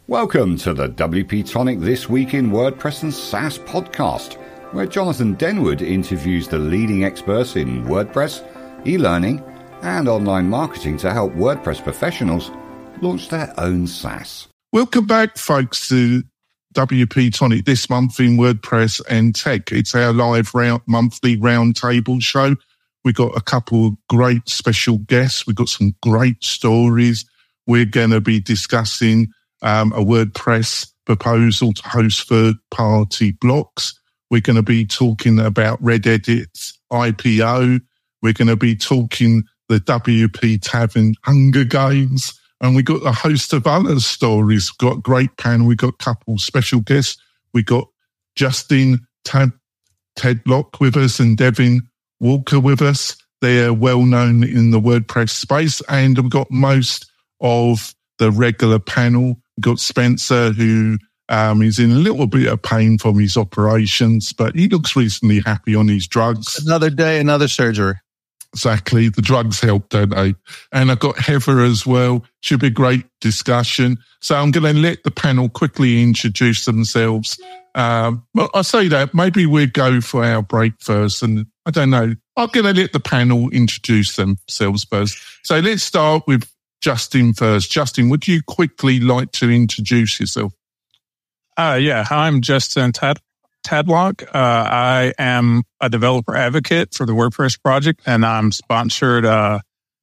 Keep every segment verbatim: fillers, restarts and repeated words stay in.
Welcome to the W P Tonic This Week in WordPress and SaaS podcast, where Jonathan Denwood interviews the leading experts in WordPress, e-learning, and online marketing to help WordPress professionals launch their own SaaS. Welcome back, folks, to W P Tonic this month in WordPress and Tech. It's our live round, monthly roundtable show. We've got a couple of great special guests. We've got some great stories. We're going to be discussing um, a WordPress proposal to host third-party blocks. We're going to be talking about Reddit's I P O. We're going to be talking the W P Tavern Hunger Games. And we got a host of other stories. We've got a great panel. We got a couple of special guests. We got Justin Tad, Tedlock with us and Devin Walker with us. They're well known in the WordPress space. And we've got most of the regular panel. We've got Spencer, who um, is in a little bit of pain from his operations, but he looks reasonably happy on his drugs. Another day, another surgery. Exactly. The drugs help, don't they? And I've got Heather as well. Should be a great discussion. So I'm going to let the panel quickly introduce themselves. Um, well, I say that maybe we'll go for our break first. And I don't know. I'm going to let the panel introduce themselves first. So let's start with Justin first. Justin, would you quickly like to introduce yourself? Uh, yeah. Hi, I'm Justin Tad. Tadlock. Uh, I am a developer advocate for the WordPress project, and I'm sponsored uh,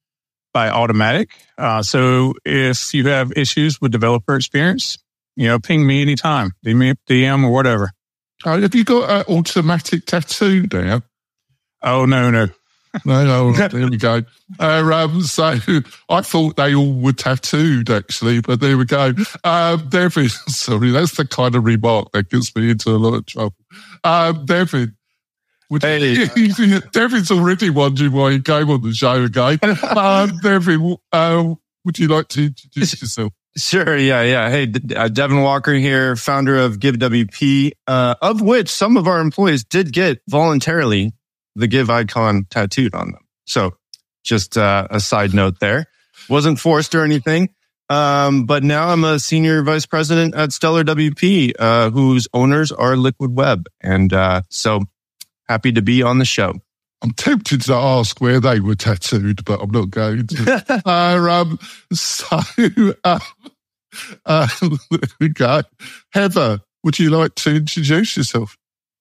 by Automattic. Uh, so if you have issues with developer experience, you know, ping me anytime, D M, D M or whatever. Oh, have you got an Automattic tattoo there? Oh, no, no. No, no, there we go. Uh, um, so I thought they all were tattooed, actually, but there we go. Um, Devin, sorry, that's the kind of remark that gets me into a lot of trouble. Um, Devin, would hey. you, Devin's already wondering why he came on the show again. Um, Devin, uh, would you like to introduce yourself? Sure, yeah, yeah. Hey, uh, Devin Walker here, founder of Give W P, uh, of which some of our employees did get voluntarily the Give icon tattooed on them. So just uh, a side note there. Wasn't forced or anything. Um, but now I'm a senior vice president at Stellar W P, uh, whose owners are Liquid Web. And uh, so happy to be on the show. I'm tempted to ask where they were tattooed, but I'm not going to. uh, um, so, uh, uh, there we go. Heather, would you like to introduce yourself?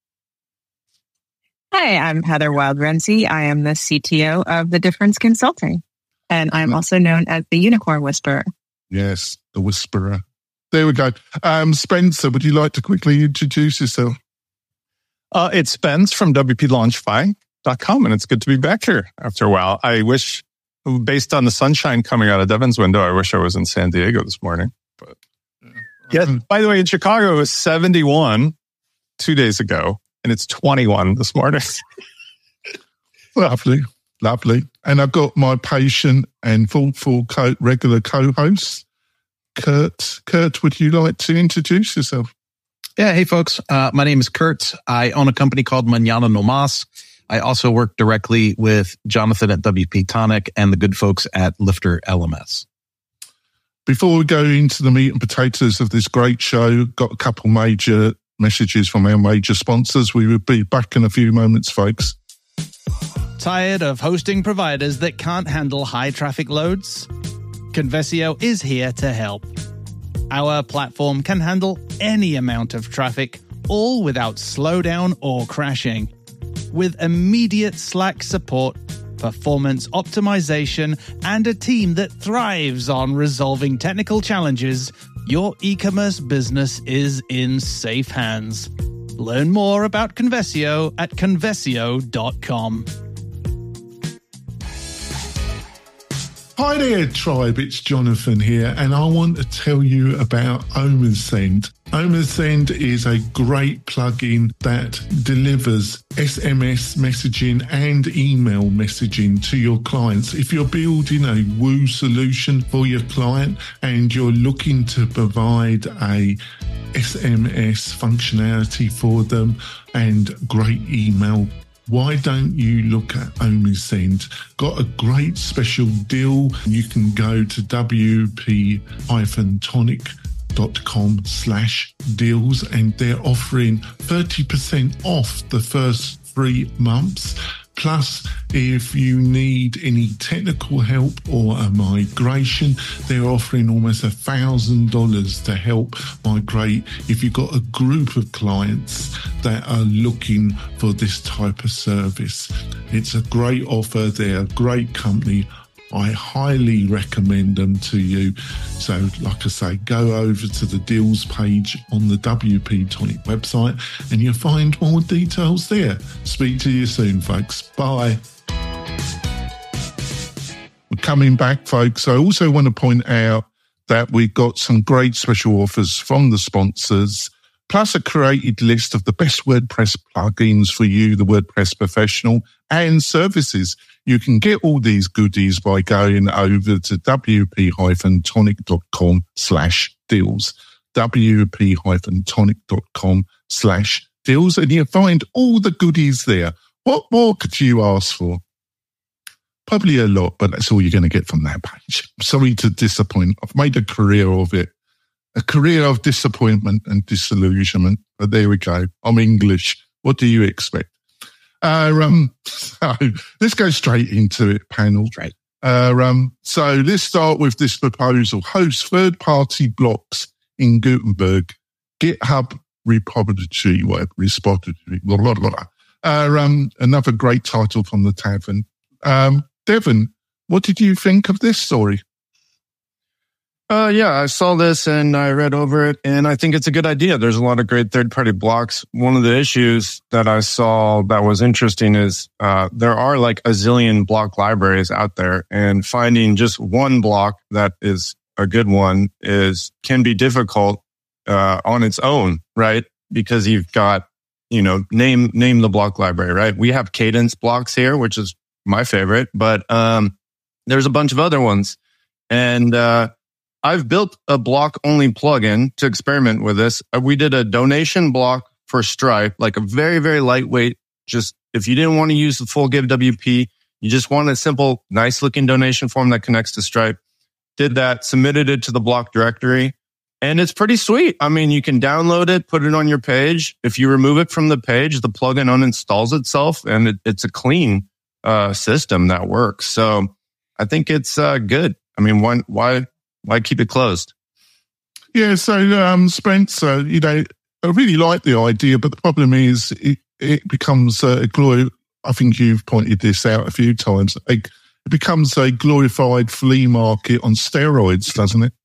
Hi, I'm Heather Wild-Renzi. I am the C T O of The Difference Consulting, and I'm also known as the Unicorn Whisperer. Yes, the Whisperer. There we go. Um, Spencer, would you like to quickly introduce yourself? Uh, it's Spence from W P Launchify dot com, and it's good to be back here after a while. I wish, based on the sunshine coming out of Devin's window, I wish I was in San Diego this morning. But yeah, by the way, in Chicago, it was seventy-one two days ago. And it's twenty-one this morning. Lovely, lovely. And I've got my patient and thoughtful co- regular co-host, Kurt. Kurt, would you like to introduce yourself? Yeah, hey folks. Uh, my name is Kurt. I own a company called Mañana No Mas. I also work directly with Jonathan at W P Tonic and the good folks at Lifter L M S. Before we go into the meat and potatoes of this great show, got a couple major messages from our major sponsors. We will be back in a few moments, folks. Tired of hosting providers that can't handle high traffic loads? Conversio is here to help. Our platform can handle any amount of traffic, all without slowdown or crashing. With immediate Slack support, performance optimization, and a team that thrives on resolving technical challenges, your e-commerce business is in safe hands. Learn more about Conversio at conversio dot com. Hi there, tribe. It's Jonathan here, and I want to tell you about OmaSend. OmaSend is a great plugin that delivers S M S messaging and email messaging to your clients. If you're building a Woo solution for your client and you're looking to provide a S M S functionality for them and great email, why don't you look at OmaSend? Got a great special deal. You can go to W P Tonic dot com slash deals, and they're offering thirty percent off the first three months. Plus, if you need any technical help or a migration, they're offering almost a thousand dollars to help migrate if you've got a group of clients that are looking for this type of service. It's a great offer. They're a great company. I highly recommend them to you. So, like I say, go over to the deals page on the W P Tonic website and you'll find more details there. Speak to you soon, folks. Bye. We're coming back, folks. I also want to point out that we've got some great special offers from the sponsors, plus a created list of the best WordPress plugins for you, the WordPress professional, and services. You can get all these goodies by going over to wp-tonic.com slash deals, wp-tonic.com slash deals, and you'll find all the goodies there. What more could you ask for? Probably a lot, but that's all you're going to get from that page. Sorry to disappoint. I've made a career of it, a career of disappointment and disillusionment, but there we go. I'm English. What do you expect? Uh, um, so let's go straight into it, panel. Right. Uh, um, so let's start with this proposal. Host third-party blocks in Gutenberg, GitHub repository, whatever, repository, blah, blah, blah. Uh, um, another great title from the tavern. Um, Devon, what did you think of this story? Uh, yeah, I saw this and I read over it, and I think it's a good idea. There's a lot of great third-party blocks. One of the issues that I saw that was interesting is uh, there are like a zillion block libraries out there, and finding just one block that is a good one is can be difficult uh, on its own, right? Because you've got, you know, name name the block library, right? We have Cadence blocks here, which is my favorite, but um, there's a bunch of other ones, and uh, I've built a block-only plugin to experiment with this. We did a donation block for Stripe, like a very, very lightweight. Just if you didn't want to use the full Give W P, you just want a simple, nice-looking donation form that connects to Stripe. Did that, submitted it to the block directory, and it's pretty sweet. I mean, you can download it, put it on your page. If you remove it from the page, the plugin uninstalls itself, and it, it's a clean uh, system that works. So I think it's uh, good. I mean, why, why, why keep it closed? Yeah, so um, Spencer, you know, I really like the idea, but the problem is it, it becomes a glori- I think you've pointed this out a few times. A, it becomes a glorified flea market on steroids, doesn't it?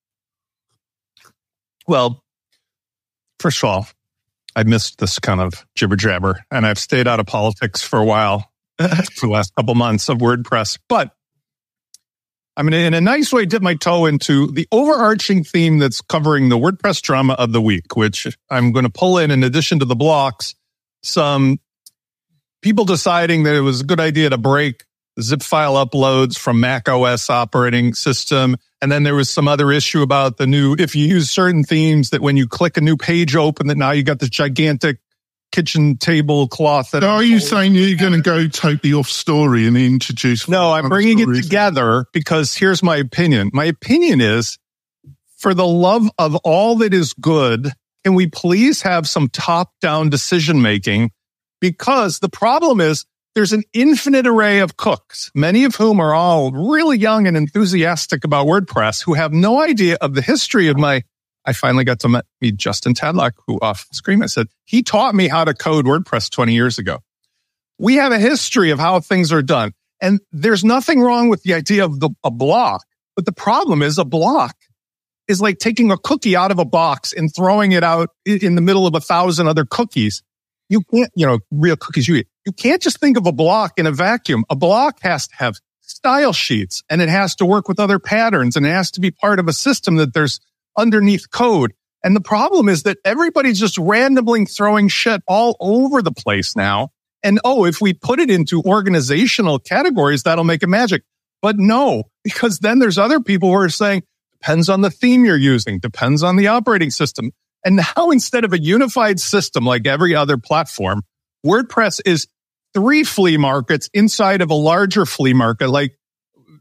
Well, first of all, I missed this kind of jibber jabber, and I've stayed out of politics for a while, for the last couple months of WordPress. But I'm going to, in a nice way, dip my toe into the overarching theme that's covering the WordPress drama of the week, which I'm going to pull in, in addition to the blocks, some people deciding that it was a good idea to break zip file uploads from Mac O S operating system. And then there was some other issue about the new, if you use certain themes, that when you click a new page open, that now you got this gigantic kitchen table cloth. That Are you saying you're going to go totally off story and introduce? No, I'm bringing stories? it together because here's my opinion. My opinion is, for the love of all that is good, can we please have some top-down decision-making? Because the problem is there's an infinite array of cooks, many of whom are all really young and enthusiastic about WordPress, who have no idea of the history of my... I finally got to meet Justin Tadlock, who off screen I said, he taught me how to code WordPress twenty years ago. We have a history of how things are done. And there's nothing wrong with the idea of the, a block. But the problem is a block is like taking a cookie out of a box and throwing it out in the middle of a thousand other cookies. You can't, you know, real cookies you eat. You can't just think of a block in a vacuum. A block has to have style sheets, and it has to work with other patterns, and it has to be part of a system that there's underneath code. And the problem is that everybody's just randomly throwing shit all over the place now. And oh, if we put it into organizational categories, that'll make it magic. But no, because then there's other people who are saying, depends on the theme you're using, depends on the operating system. And now instead of a unified system like every other platform, WordPress is three flea markets inside of a larger flea market. Like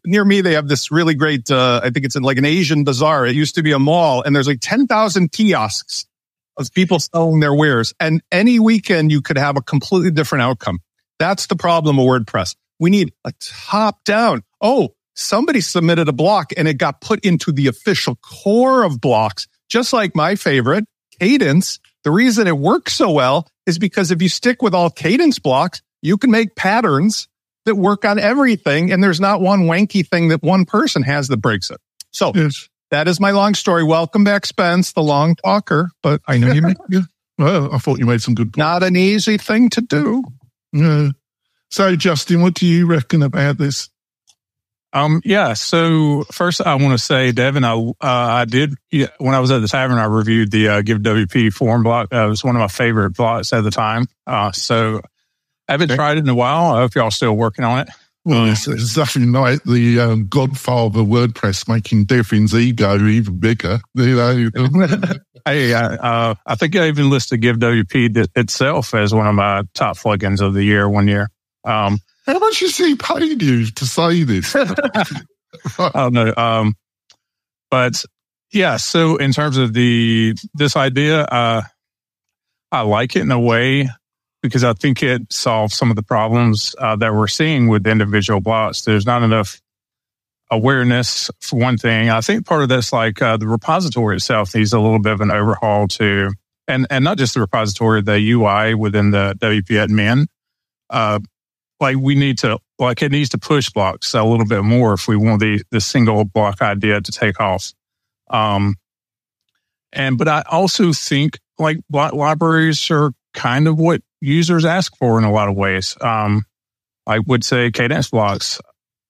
near me, they have this really great, uh, I think it's in like an Asian bazaar. It used to be a mall, and there's like ten thousand kiosks of people selling their wares. And any weekend, you could have a completely different outcome. That's the problem of WordPress. We need a top down. Oh, somebody submitted a block and it got put into the official core of blocks, just like my favorite, Kadence. The reason it works so well is because if you stick with all Kadence blocks, you can make patterns that work on everything, and there's not one wanky thing that one person has that breaks it. So yes. That is my long story. Welcome back, Spence, the long talker. But I know you made, yeah. Well, I thought you made some good points. Not an easy thing to do. Yeah. So, Justin, what do you reckon about this? Um, yeah. So first, I want to say, Devin, I uh, I did yeah, when I was at the tavern, I reviewed the uh, Give W P forum block. That was one of my favorite blocks at the time. Uh, so. I haven't okay. tried it in a while. I hope y'all still working on it. Well, it's, it's nothing like the um, godfather WordPress making Devin's ego even bigger. You know? Hey, uh, uh, I think I even listed Give W P itself as one of my top plugins of the year one year. Um, How much has he paid you to say this? I don't know. Um, but yeah, so in terms of the this idea, uh, I like it in a way, because I think it solves some of the problems uh, that we're seeing with individual blocks. There's not enough awareness, for one thing. I think part of this, like uh, the repository itself, needs a little bit of an overhaul too. And and not just the repository, the U I within the W P admin. Uh, like we need to, like it needs to push blocks a little bit more if we want the, the single block idea to take off. Um, and but I also think like block libraries are kind of what users ask for in a lot of ways. Um, I would say Kadence blocks.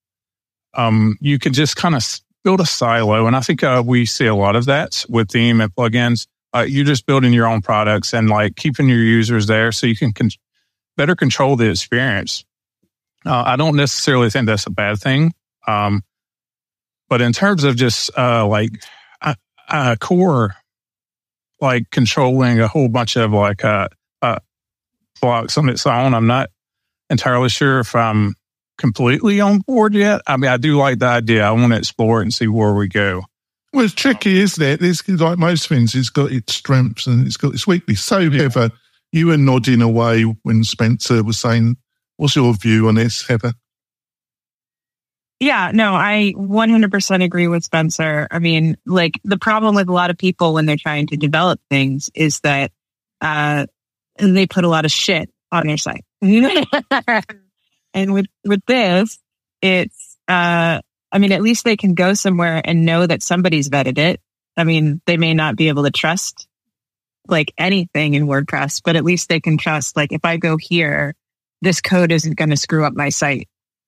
Um, you can just kind of build a silo, and I think uh, we see a lot of that with theme and plugins. Uh, you're just building your own products and like keeping your users there so you can con- better control the experience. Uh, I don't necessarily think that's a bad thing, um, but in terms of just uh, like uh, uh, core, like controlling a whole bunch of like uh, uh, blocks on its own, I'm not entirely sure if I'm completely on board yet. I mean, I do like the idea. I want to explore it and see where we go. Well, it's tricky, isn't it? It's like most things, it's got its strengths and it's got its weaknesses. So, yeah. Heather, you were nodding away when Spencer was saying, what's your view on this, Heather? Yeah, no, I one hundred percent agree with Spencer. I mean, like the problem with a lot of people when they're trying to develop things is that uh, they put a lot of shit on their site. And with, with this, it's, uh, I mean, at least they can go somewhere and know that somebody's vetted it. I mean, they may not be able to trust like anything in WordPress, but at least they can trust, like, if I go here, this code isn't going to screw up my site.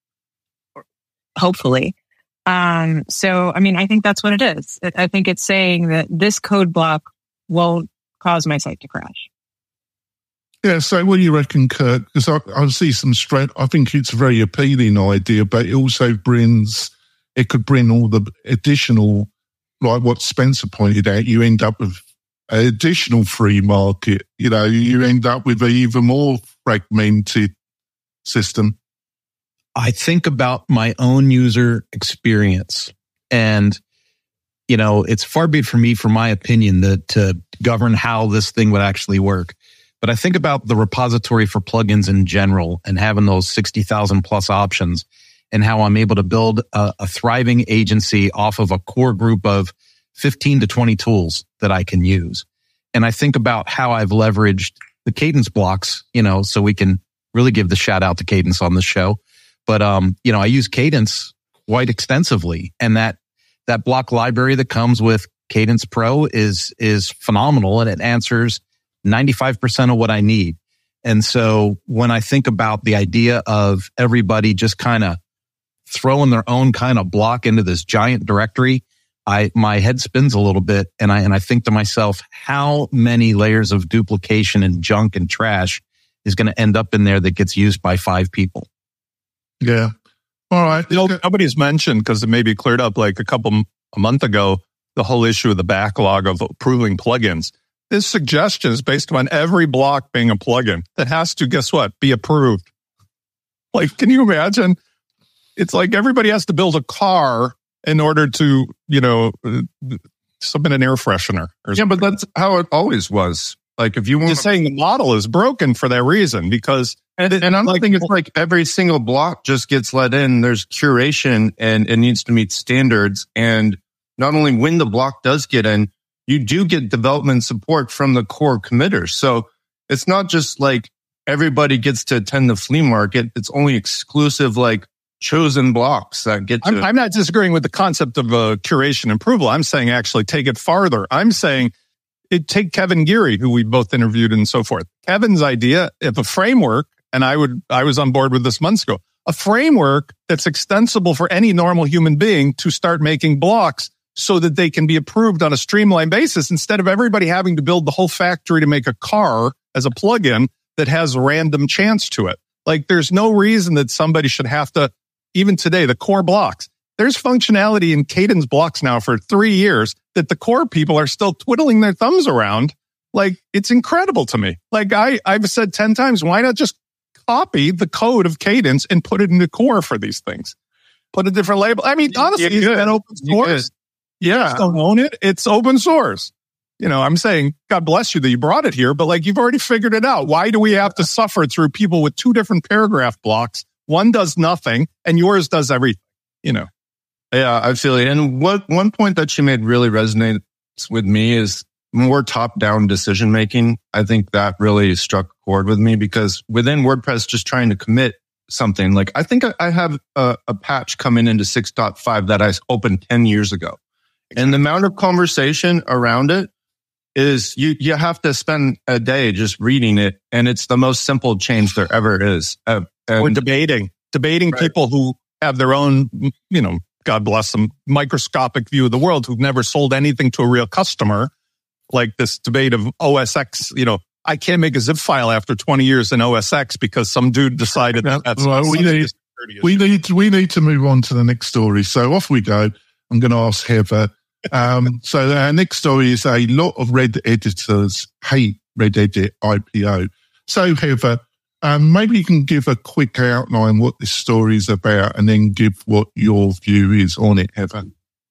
Hopefully. Um, so, I mean, I think that's what it is. I think it's saying that this code block won't cause my site to crash. Yeah, so what do you reckon, Kurt? Because I, I see some strength. I think it's a very appealing idea, but it also brings, it could bring all the additional, like what Spencer pointed out, you end up with an additional free market. You know, you end up with an even more fragmented system. I think about my own user experience, and, you know, it's far be it from me, for my opinion, that to govern how this thing would actually work. But I think about the repository for plugins in general and having those sixty thousand plus options, and how I'm able to build a, a thriving agency off of a core group of fifteen to twenty tools that I can use. And I think about how I've leveraged the Kadence blocks, you know, so we can really give the shout out to Kadence on the show. But, um, you know, I use Kadence quite extensively, and that, that block library that comes with Kadence Pro is, is phenomenal, and it answers ninety-five percent of what I need. And so when I think about the idea of everybody just kind of throwing their own kind of block into this giant directory, I, my head spins a little bit, and I, and I think to myself, how many layers of duplication and junk and trash is going to end up in there that gets used by five people? Yeah. All right. You know, nobody's mentioned, because it maybe cleared up like a couple, a month ago, the whole issue of the backlog of approving plugins. This suggestion is based on every block being a plugin that has to, guess what, be approved. Like, can you imagine? it's like everybody has to build a car in order to, you know, submit an air freshener. Or yeah, but that's how it always was. Like if you want, just saying the model is broken for that reason because, and, and I don't like, think it's like every single block just gets let in. There's curation and it needs to meet standards. And not only when the block does get in, you do get development support from the core committers. So it's not just like everybody gets to attend the flea market. It's only exclusive, like chosen blocks that get to. I'm, I'm not disagreeing with the concept of uh, curation and approval. I'm saying actually take it farther. I'm saying it, take Kevin Geary, who we both interviewed and so forth. Kevin's idea of a framework, and I would, I was on board with this months ago, a framework that's extensible for any normal human being to start making blocks so that they can be approved on a streamlined basis instead of everybody having to build the whole factory to make a car as a plug-in that has random chance to it. Like there's no reason that somebody should have to, even today, the core blocks. There's functionality in Kadence blocks now for three years that the core people are still twiddling their thumbs around. Like, it's incredible to me. Like I, I've said ten times, why not just copy the code of Kadence and put it in the core for these things? Put a different label. I mean, honestly, it's been open source. Yeah. Just don't own it. It's open source. You know, I'm saying, God bless you that you brought it here, but like you've already figured it out. Why do we have to suffer through people with two different paragraph blocks? One does nothing and yours does everything, you know? Yeah, I feel it. And what one point that she made really resonates with me is more top-down decision making. I think that really struck a chord with me because within WordPress, just trying to commit something, like I think I have a, a patch coming into six point five that I opened ten years ago. Exactly. And the amount of conversation around it is you, you have to spend a day just reading it. And it's the most simple change there ever is. Uh, We're debating, debating right. People who have their own, you know, God bless them, microscopic view of the world who've never sold anything to a real customer. Like this debate of O S X, you know, I can't make a zip file after twenty years in O S X because some dude decided that that's well, we need, we need, we need to move on to the next story. So off we go. I'm going to ask Heather. Um, so our next story is a lot of Red editors hate Red Edit I P O. So Heather, um, maybe you can give a quick outline what this story is about and then give what your view is on it, Heather.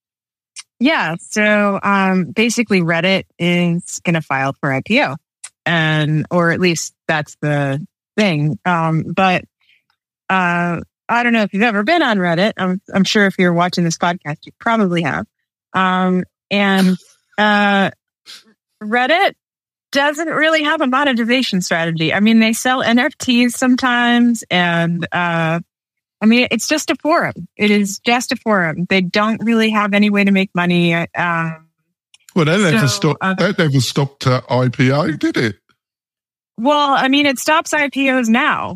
Yeah. So, um, basically Reddit is going to file for I P O and, or at least that's the thing. Um, but, uh, I don't know if you've ever been on Reddit. I'm, I'm sure if you're watching this podcast, you probably have. Um, and, uh, Reddit doesn't really have a monetization strategy. I mean, they sell N F Ts sometimes and, uh, I mean, it's just a forum. It is just a forum. They don't really have any way to make money. Um, well, that never so, stopped, uh, that never stopped uh, I P O, did it? Well, I mean, it stops I P Os now.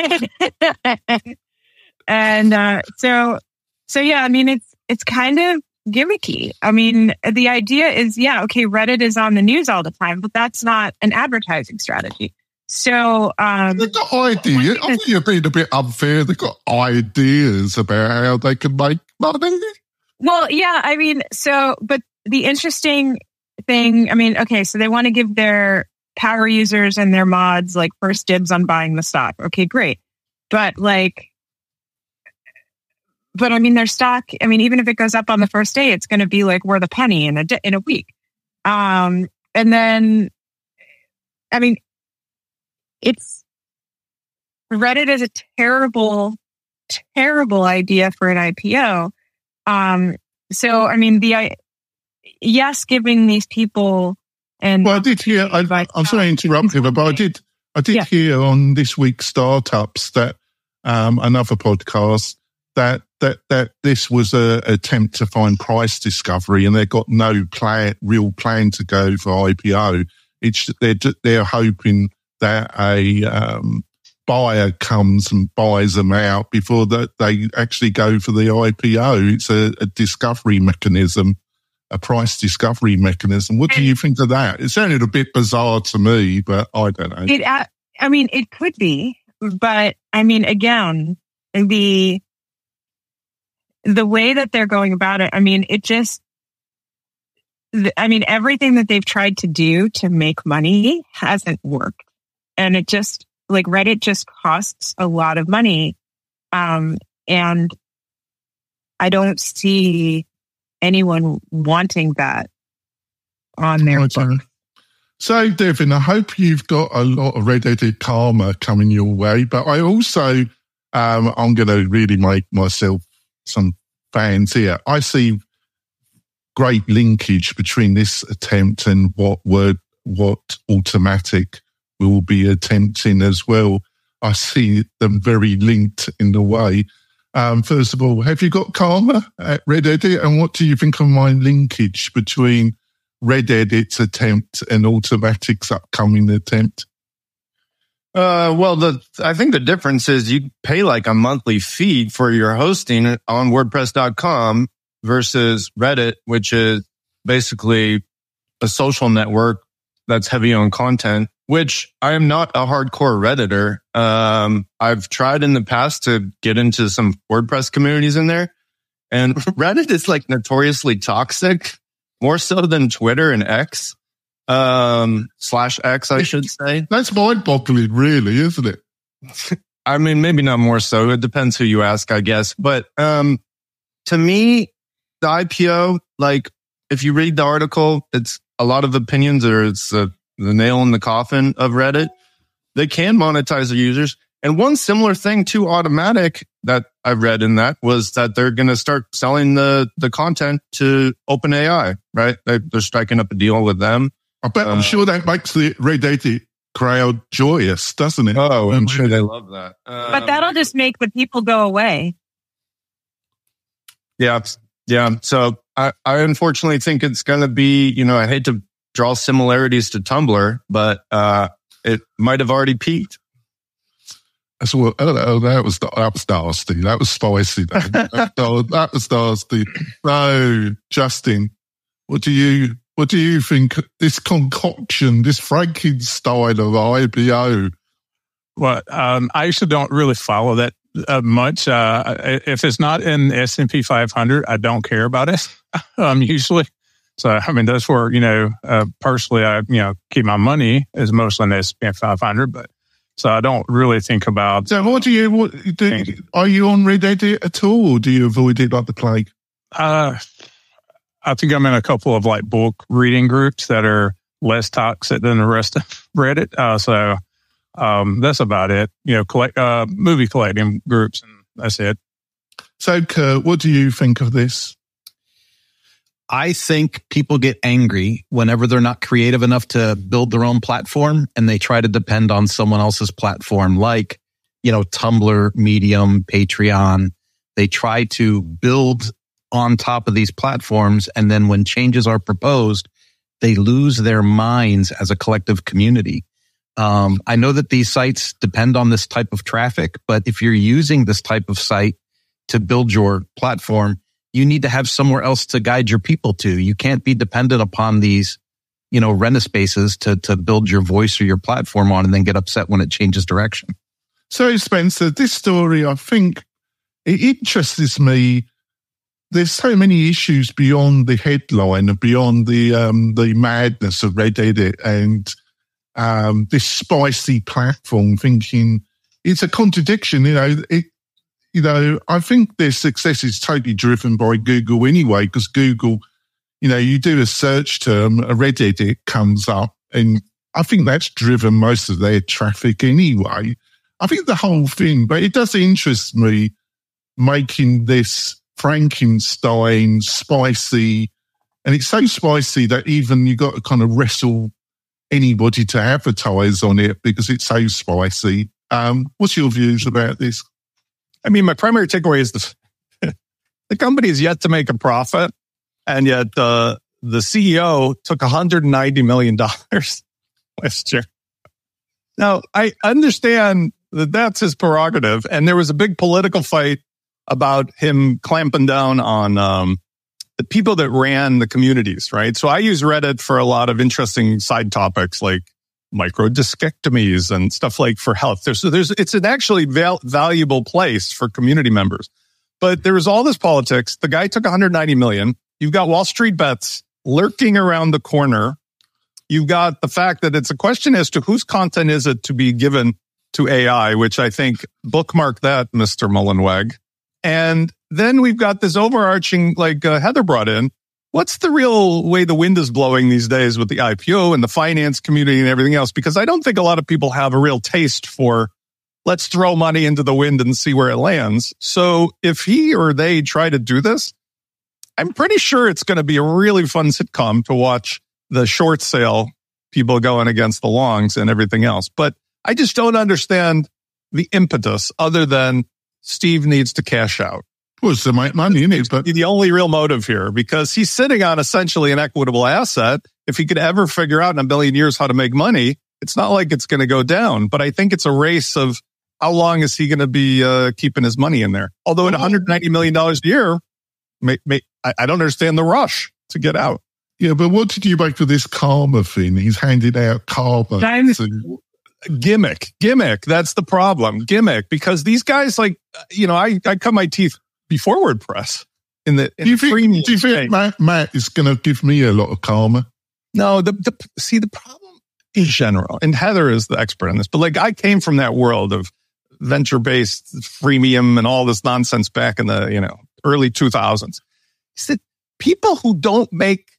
and, uh, so, so yeah, I mean, it's, it's kind of gimmicky. I mean, the idea is, yeah, okay, Reddit is on the news all the time, but that's not an advertising strategy. So, um, they've got ideas. I think you're being a bit unfair. They've got ideas about how they can make money. Well, yeah, I mean, so, but the interesting thing, I mean, okay, so they want to give their power users and their mods like first dibs on buying the stock. Okay, great. But like, but I mean, their stock, I mean, even if it goes up on the first day, it's going to be like worth a penny in a, in a week. Um, and then, I mean, it's Reddit is a terrible, terrible idea for an I P O. Um, so, I mean, the, I, yes, giving these people and. Well, I did hear, I, I'm sorry to interrupt you, but I did, I did yeah. hear on this week's Startups that, um, another podcast that, that, that this was a attempt to find price discovery and they've got no plan, real plan to go for I P O. It's, they're, they're hoping that a, um, buyer comes and buys them out before that they actually go for the I P O. It's a, a discovery mechanism, a price discovery mechanism. What do you think of that? It sounded a bit bizarre to me, but I don't know. It, uh, I mean, it could be, but I mean, again, the the way that they're going about it, I mean, it just, I mean, everything that they've tried to do to make money hasn't worked. And it just, like Reddit just costs a lot of money. Um, and I don't see anyone wanting that on their Okay. book. So, Devin, I hope you've got a lot of Reddit karma coming your way, but I also, um, I'm going to really make myself some fans here. I see great linkage between this attempt and what word, what Automattic will be attempting as well. I see them very linked in the way. Um, first of all, have you got karma at Reddit? And what do you think of my linkage between Reddit's attempt and Automattic's upcoming attempt? Uh, well, the I think the difference is you pay like a monthly fee for your hosting on WordPress dot com versus Reddit, which is basically a social network that's heavy on content, which I am not a hardcore Redditor. Um, I've tried in the past to get into some WordPress communities in there, and Reddit is like notoriously toxic, more so than Twitter and X, um, slash X, I should say. That's mind-boggling, really, isn't it? I mean, maybe not more so. It depends who you ask, I guess. But um, to me, the I P O, like, if you read the article, it's a lot of opinions, or it's uh, the nail in the coffin of Reddit. They can monetize their users. And one similar thing to Automattic that I read in that was that they're going to start selling the, the content to OpenAI, right? They, they're striking up a deal with them. I bet, I'm Uh, sure that makes the Reddit crowd joyous, doesn't it? Oh, I'm sure they love that. Um, But that'll just make the people go away. Yeah. Yeah. So I, I unfortunately think it's going to be, you know, I hate to draw similarities to Tumblr, but uh, it might have already peaked. That's what, oh, oh, that was that was nasty. That was spicy. That, oh, that was nasty. No, Justin, what do you what do you think? This concoction, this Frankenstein of I P O. Well, um, I actually don't really follow that uh, much. Uh, if it's not in the S and P five hundred, I don't care about it. um, usually, so I mean that's where you know uh, personally I you know keep my money is mostly in the S and P five hundred, but. So I don't really think about. So what do you, what, do, are you on Reddit at all, or do you avoid it like the plague? Uh, I think I'm in a couple of like book reading groups that are less toxic than the rest of Reddit. Uh, so um, that's about it. You know, collect uh, movie collecting groups, and that's it. So, Kurt, what do you think of this? I think people get angry whenever they're not creative enough to build their own platform and they try to depend on someone else's platform, like, you know, Tumblr, Medium, Patreon. They try to build on top of these platforms. And then when changes are proposed, they lose their minds as a collective community. Um, I know that these sites depend on this type of traffic, but if you're using this type of site to build your platform, you need to have somewhere else to guide your people to. You can't be dependent upon these, you know, rent spaces to, to build your voice or your platform on and then get upset when it changes direction. So, Spencer, this story, I think it interests me. There's so many issues beyond the headline and beyond the, um, the madness of Reddit and, um, this spicy platform, thinking it's a contradiction, you know, it, You know, I think their success is totally driven by Google anyway, because Google, you know, you do a search term, a Reddit, it comes up, and I think that's driven most of their traffic anyway. I think the whole thing, but it does interest me making this Frankenstein spicy, and it's so spicy that even you got to kind of wrestle anybody to advertise on it because it's so spicy. Um, what's your views about this? I mean, my primary takeaway is the the company is yet to make a profit, and yet uh, the C E O took one hundred ninety million dollars last year. Now, I understand that that's his prerogative, and there was a big political fight about him clamping down on um, the people that ran the communities, right? So I use Reddit for a lot of interesting side topics like microdiscectomies and stuff like for health. There's, there's, it's an actually val- valuable place for community members. But there was all this politics. The guy took one hundred ninety million. You've got Wall Street bets lurking around the corner. You've got the fact that it's a question as to whose content is it to be given to A I, which I think bookmark that, Mister Mullenweg. And then we've got this overarching, like uh, Heather brought in. What's the real way the wind is blowing these days with the I P O and the finance community and everything else? Because I don't think a lot of people have a real taste for let's throw money into the wind and see where it lands. So if he or they try to do this, I'm pretty sure it's going to be a really fun sitcom to watch the short sale people going against the longs and everything else. But I just don't understand the impetus other than Steve needs to cash out. Well, it's to make money, isn't it? But the only real motive here, because he's sitting on essentially an equitable asset. If he could ever figure out in a million years how to make money, it's not like it's going to go down. But I think it's a race of how long is he going to be uh, keeping his money in there? Although at one hundred ninety million dollars a year, may, may, I, I don't understand the rush to get out. Yeah, but what did you make of this karma thing? He's handed out karma. To... Gimmick, gimmick. That's the problem. Gimmick, because these guys, like, you know, I, I cut my teeth before WordPress in the in do you think, premium do you think Matt, Matt is going to give me a lot of karma? No, the, the see the problem in general, and Heather is the expert on this, but like I came from that world of venture-based freemium and all this nonsense back in the, you know, early two thousands. He said people who don't make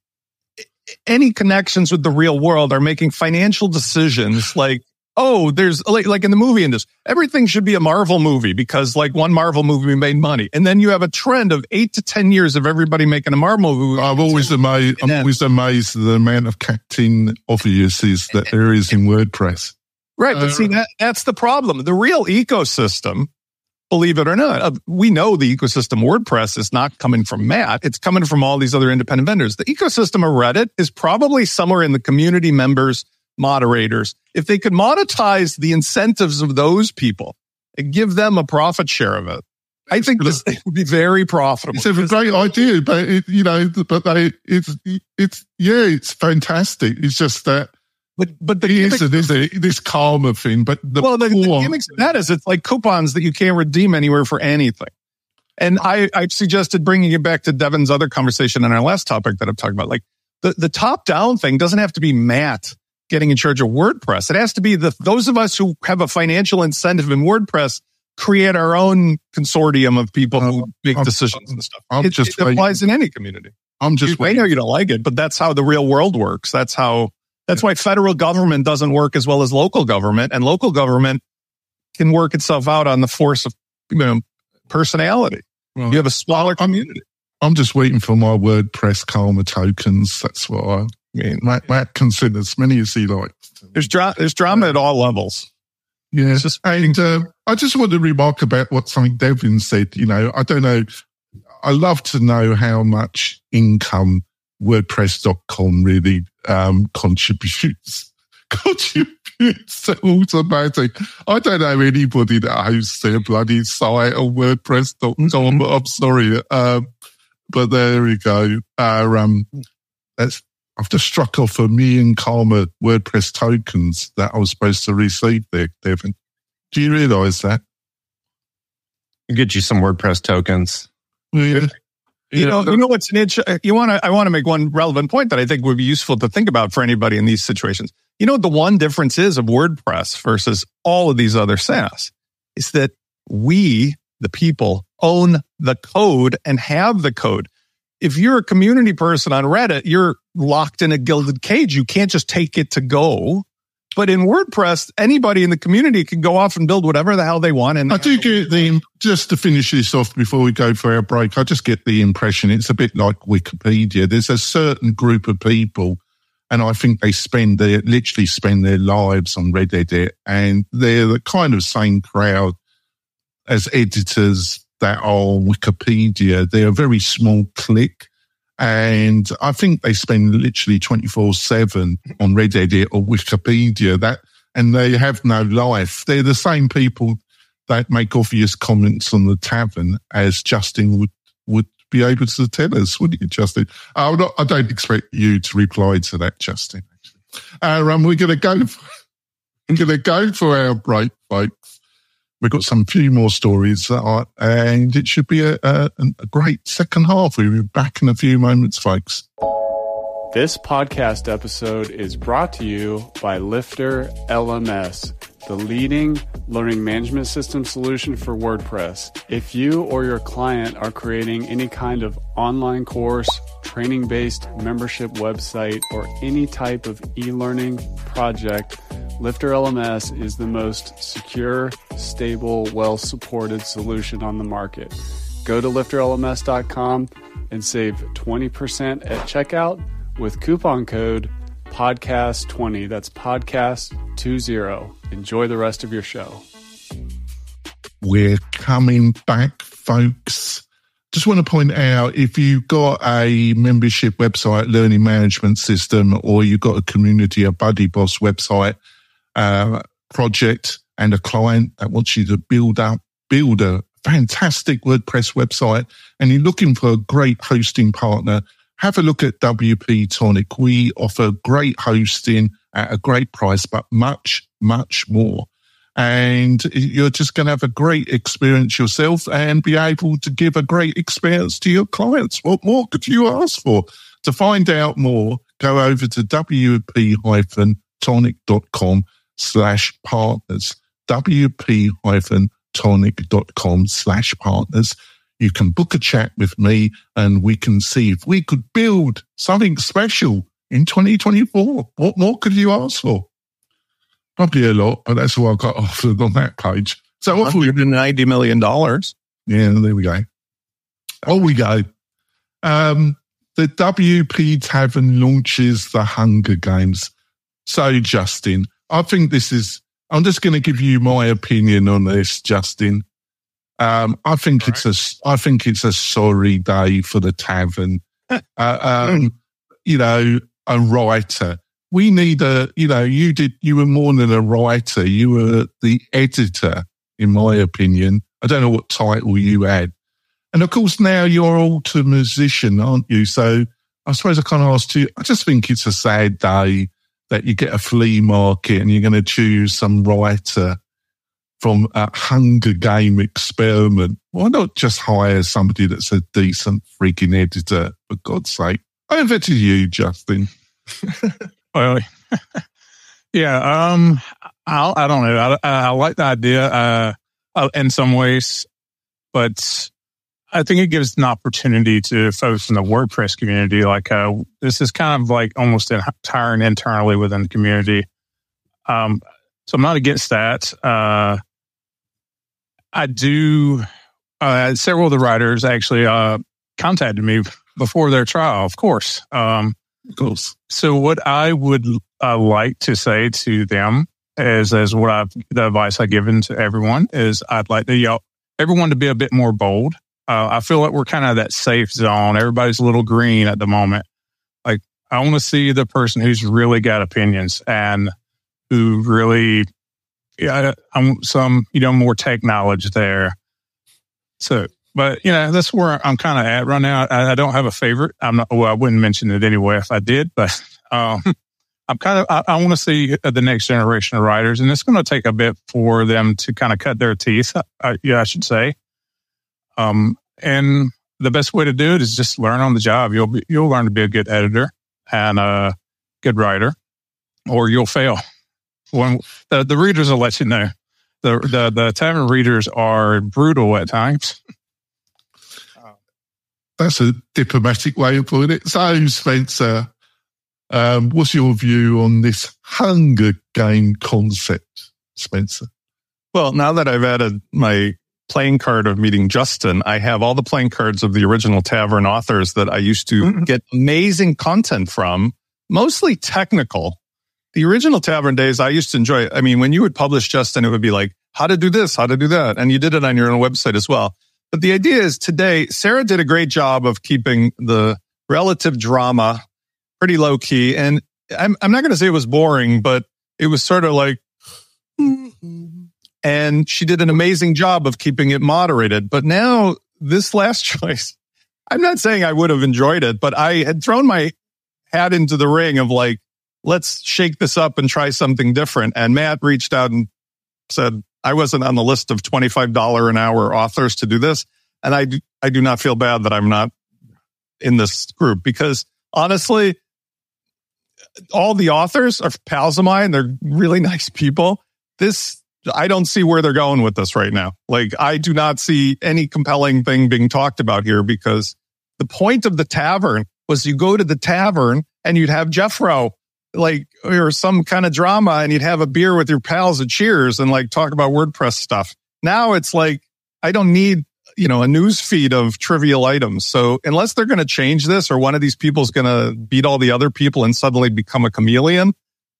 any connections with the real world are making financial decisions like, oh, there's like, like in the movie industry, everything should be a Marvel movie because like one Marvel movie made money. And then you have a trend of eight to ten years of everybody making a Marvel movie. I've always amazed, I'm always amazed at the amount of Captain Obviouses that there is in WordPress. Right. But uh, see, that that's the problem. The real ecosystem, believe it or not, uh, we know the ecosystem WordPress is not coming from Matt. It's coming from all these other independent vendors. The ecosystem of Reddit is probably somewhere in the community members, moderators. If they could monetize the incentives of those people and give them a profit share of it, I think this thing would be very profitable. It's a great idea, but it, you know, but they, it's, it's, yeah, it's fantastic. It's just that, but, but the gimmick, is it, this karma thing, but the, well, the, the gimmicks of that is it's like coupons that you can't redeem anywhere for anything. And I, I've suggested bringing it back to Devin's other conversation on our last topic that I've talked about. Like the, the top down thing doesn't have to be Matt getting in charge of WordPress. It has to be the those of us who have a financial incentive in WordPress create our own consortium of people who make I'm, decisions and stuff. I'm it, just it applies in any community. I'm just you, I know you don't like it, but that's how the real world works. That's how. That's why federal government doesn't work as well as local government, and local government can work itself out on the force of, you know, personality. Well, you have a smaller community. I'm just waiting for my WordPress karma tokens. That's what I mean. Matt, Matt can send as many as he likes. There's, dra- there's drama at all levels. Yeah. Just, and uh, I just want to remark about what something Devin said. You know, I don't know. I love to know how much income WordPress dot com really um, contributes. Contributes to automatic. I don't know anybody that hosts their bloody site on WordPress dot com. I'm sorry. Um, but there we go. Uh, um, that's, I've just struck off a million karma WordPress tokens that I was supposed to receive there, Devin. Do you realise that? I'll get you some WordPress tokens. Yeah. You know, you know what's an itch? You want to? I want to make one relevant point that I think would be useful to think about for anybody in these situations. You know, the one difference is of WordPress versus all of these other SaaS is that we, the people, own the code and have the code. If you're a community person on Reddit, you're locked in a gilded cage. You can't just take it to go. But in WordPress, anybody in the community can go off and build whatever the hell they want. And I do get the, just to finish this off before we go for our break, I just get the impression it's a bit like Wikipedia. There's a certain group of people, and I think they spend their, literally spend their lives on Reddit, and they're the kind of same crowd as editors that are on Wikipedia. They're a very small clique. And I think they spend literally twenty-four seven on Reddit or Wikipedia, that, and they have no life. They're the same people that make obvious comments on the tavern as Justin would, would be able to tell us, wouldn't you, Justin? I'm not, I don't expect you to reply to that, Justin. Uh, um, we're going to go, for, we're going to go for our break, folks. We've got some few more stories, uh, and it should be a, a, a great second half. We'll be back in a few moments, folks. This podcast episode is brought to you by Lifter L M S, the leading learning management system solution for WordPress. If you or your client are creating any kind of online course, training-based membership website, or any type of e-learning project, Lifter L M S is the most secure, stable, well-supported solution on the market. Go to lifter L M S dot com and save twenty percent at checkout with coupon code podcast twenty. That's podcast twenty. Enjoy the rest of your show. We're coming back, folks. Just want to point out, if you've got a membership website, learning management system, or you've got a community, a Buddy Boss website uh, project, and a client that wants you to build up, build a fantastic WordPress website, and you're looking for a great hosting partner, have a look at W P Tonic. We offer great hosting at a great price, but much, much more. And you're just going to have a great experience yourself and be able to give a great experience to your clients. What more could you ask for? To find out more, go over to W P tonic dot com slash partners. W P tonic dot com slash partners. You can book a chat with me and we can see if we could build something special in twenty twenty-four. What more could you ask for? Probably a lot, but that's what I got offered on that page. So one hundred ninety million dollars. Yeah, there we go. Oh, we go. Um, the W P Tavern launches the Hunger Games. So, Justin, I think this is, I'm just going to give you my opinion on this, Justin. Um, I think All it's right. a, I think it's a sorry day for the tavern. uh, um, you know, a writer. We need a, you know, you did, you were more than a writer. You were the editor, in my opinion. I don't know what title you had. And of course, now you're also a musician, aren't you? So I suppose I can't ask you, I just think it's a sad day that you get a flea market and you're going to choose some writer from a Hunger Game experiment. Why not just hire somebody that's a decent freaking editor, for God's sake? I invited you, Justin. Well, yeah, um, I, I don't know. I, I like the idea uh, in some ways, but I think it gives an opportunity to folks in the WordPress community. Like uh, this is kind of like almost hiring internally within the community. Um, so I'm not against that. Uh, I do. Uh, several of the writers actually uh, contacted me before their trial, of course. Um, Of course. So what I would uh, like to say to them is, as what I've, the advice I've given to everyone is I'd like to, you know, everyone to be a bit more bold. Uh, I feel like we're kind of that safe zone. Everybody's a little green at the moment. Like I want to see the person who's really got opinions and who really, yeah, I'm some, you know, more tech knowledge there. So, but, you know, that's where I'm kind of at right now. I, I don't have a favorite. I'm not, well, I wouldn't mention it anyway if I did, but um, I'm kind of, I, I want to see the next generation of writers, and it's going to take a bit for them to kind of cut their teeth. Uh, yeah, I should say. Um, and the best way to do it is just learn on the job. You'll be, you'll learn to be a good editor and a good writer, or you'll fail. When the, the readers will let you know. The, the, the tavern readers are brutal at times. That's a diplomatic way of putting it. So, Spencer, um, what's your view on this Hunger Game concept, Spencer? Well, now that I've added my playing card of meeting Justin, I have all the playing cards of the original Tavern authors that I used to mm-hmm. get amazing content from, mostly technical. The original Tavern days, I used to enjoy it. I mean, when you would publish, Justin, it would be like, how to do this, how to do that. And you did it on your own website as well. But the idea is today, Sarah did a great job of keeping the relative drama pretty low key. And I'm, I'm not going to say it was boring, but it was sort of like, and she did an amazing job of keeping it moderated. But now this last choice, I'm not saying I would have enjoyed it, but I had thrown my hat into the ring of like, let's shake this up and try something different. And Matt reached out and said, I wasn't on the list of twenty-five dollars an hour authors to do this. And I do, I do not feel bad that I'm not in this group, because honestly, all the authors are pals of mine. They're really nice people. this, I don't see where they're going with this right now. Like, I do not see any compelling thing being talked about here, because the point of the tavern was you go to the tavern and you'd have Jeffro, like, or some kind of drama, and you'd have a beer with your pals at Cheers and like talk about WordPress stuff. Now it's like, I don't need, you know, a news feed of trivial items. So unless they're going to change this, or one of these people is going to beat all the other people and suddenly become a chameleon,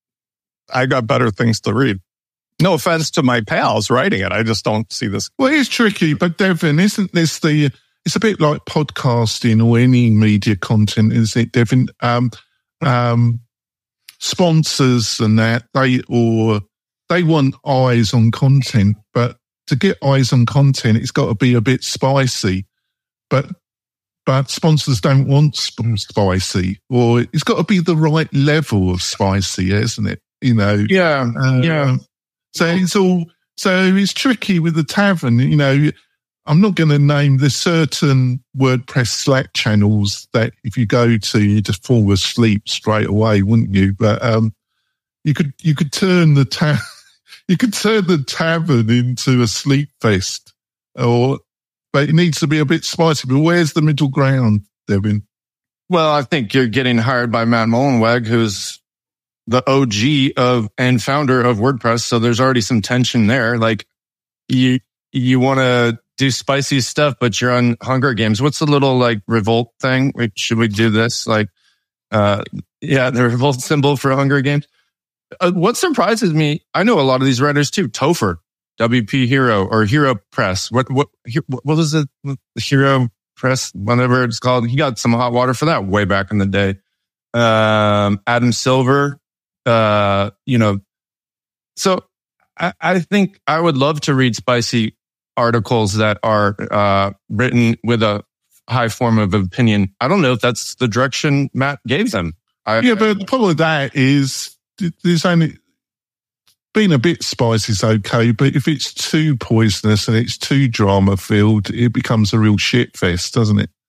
I got better things to read. No offense to my pals writing it. I just don't see this. Well, it's tricky, but Devin, isn't this the, it's a bit like podcasting or any media content, isn't it, Devin? Um, um, sponsors and that, they, or they want eyes on content, but to get eyes on content, it's got to be a bit spicy. But, but sponsors don't want sp- spicy, or it's got to be the right level of spicy, isn't it? You know? Yeah. Uh, yeah. So it's all, so it's tricky with the tavern. You know, I'm not going to name, there's certain WordPress Slack channels that if you go to, you just fall asleep straight away, wouldn't you? But, um, you could, you could turn the ta- you could turn the tavern into a sleep fest, or, but it needs to be a bit spicy. But where's the middle ground, Devin? Well, I think you're getting hired by Matt Mullenweg, who's the O G of and founder of WordPress. So there's already some tension there. Like, you, you want to do spicy stuff, but you're on Hunger Games. What's the little like revolt thing? Wait, should we do this? Like, uh, yeah, the revolt symbol for Hunger Games. Uh, what surprises me, I know a lot of these writers too. Topher, W P Hero or Hero Press. What, what, what was it? The Hero Press, whatever it's called. He got some hot water for that way back in the day. Um, Adam Silver, uh, you know, so I, I think I would love to read spicy articles that are uh, written with a high form of opinion. I don't know if that's the direction Matt gave them. I, yeah, but the problem with that is there's only being a bit spicy is okay, but if it's too poisonous and it's too drama filled, it becomes a real shit fest, doesn't it?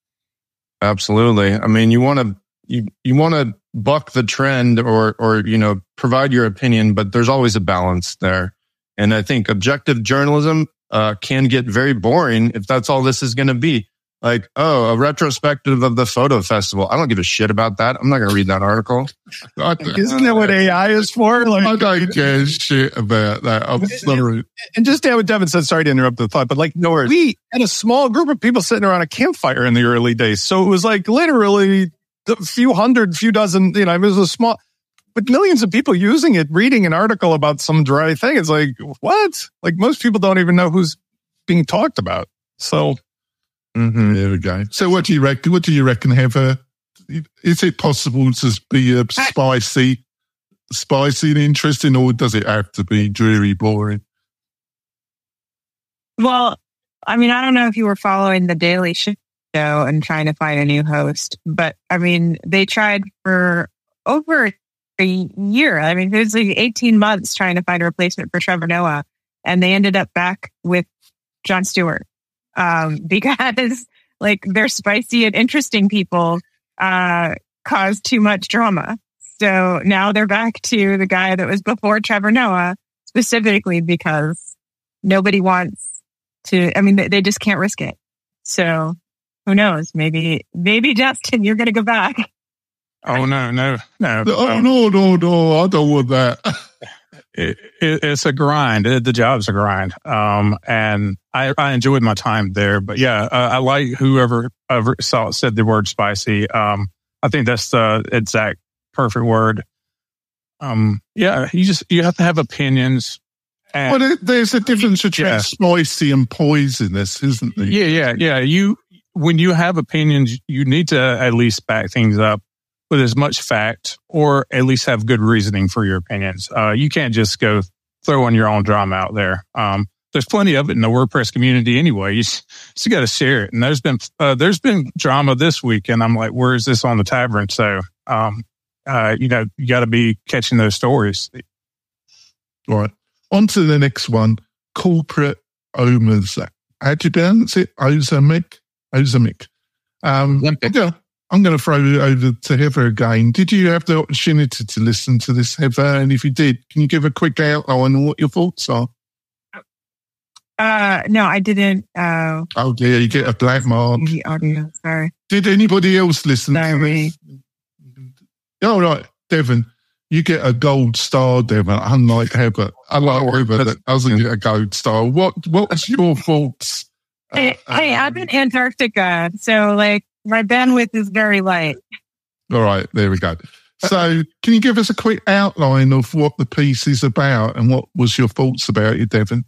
Absolutely. I mean, you want to you you want to buck the trend, or or you know, provide your opinion, but there's always a balance there. And I think objective journalism uh, can get very boring if that's all this is going to be. Like, oh, a retrospective of the photo festival. I don't give a shit about that. I'm not going to read that article. Isn't that what A I is for? Like, I don't give shit about that. I'm sorry. And just down what Devin said, sorry to interrupt the thought, but like, No worries. we had a small group of people sitting around a campfire in the early days. So it was like literally a few hundred, few dozen, you know, it was a small, but millions of people using it, reading an article about some dry thing. It's like, what? Like, most people don't even know who's being talked about. So, mm-hmm. There we go. So what do you reckon? What do you reckon, Heather? Is it possible to be a spicy, spicy and interesting, or does it have to be dreary, boring? Well, I mean, I don't know if you were following the Daily Show and trying to find a new host, but I mean, they tried for over a year. I mean, it was like eighteen months trying to find a replacement for Trevor Noah, and they ended up back with Jon Stewart. Um, because like their spicy and interesting people uh, caused too much drama. So now they're back to the guy that was before Trevor Noah, specifically because nobody wants to, I mean, they, they just can't risk it. So who knows? Maybe, maybe Justin, you're going to go back. oh no, no, no. Oh, no, no, no, I don't want that. It, it, it's a grind. It, the job's a grind. Um, and I, I enjoyed my time there. But yeah, uh, I like whoever ever saw said the word spicy. Um, I think that's the exact perfect word. Um, yeah, you just you have to have opinions. And, well, there's a difference between yeah. spicy and poisonous, isn't there? Yeah, yeah, yeah. You when you have opinions, you need to at least back things up with as much fact, or at least have good reasoning for your opinions. Uh, you can't just go throwing your own drama out there. Um, there's plenty of it in the WordPress community anyway. You just, just got to share it. And there's been uh, there's been drama this week, and I'm like, where is this on the tavern? So, um, uh, you know, you got to be catching those stories. All right. On to the next one. Corporate owners. How do you pronounce it? Ozemic? Ozemic. Um, Olympic. Yeah. I'm going to throw it over to Heather again. Did you have the opportunity to listen to this, Heather? And if you did, can you give a quick outline on what your thoughts are? Uh, no, I didn't. Uh, oh, dear, you get a black mark. The audio, sorry. Did anybody else listen? Sorry. Oh, right, Devon. You get a gold star, Devon, unlike Heather. Unlike Heather that doesn't get a gold star. What What's your thoughts? Hey, uh, hey, I'm in Antarctica, so, like, my bandwidth is very light. All right, there we go. So can you give us a quick outline of what the piece is about and what was your thoughts about it, Devon?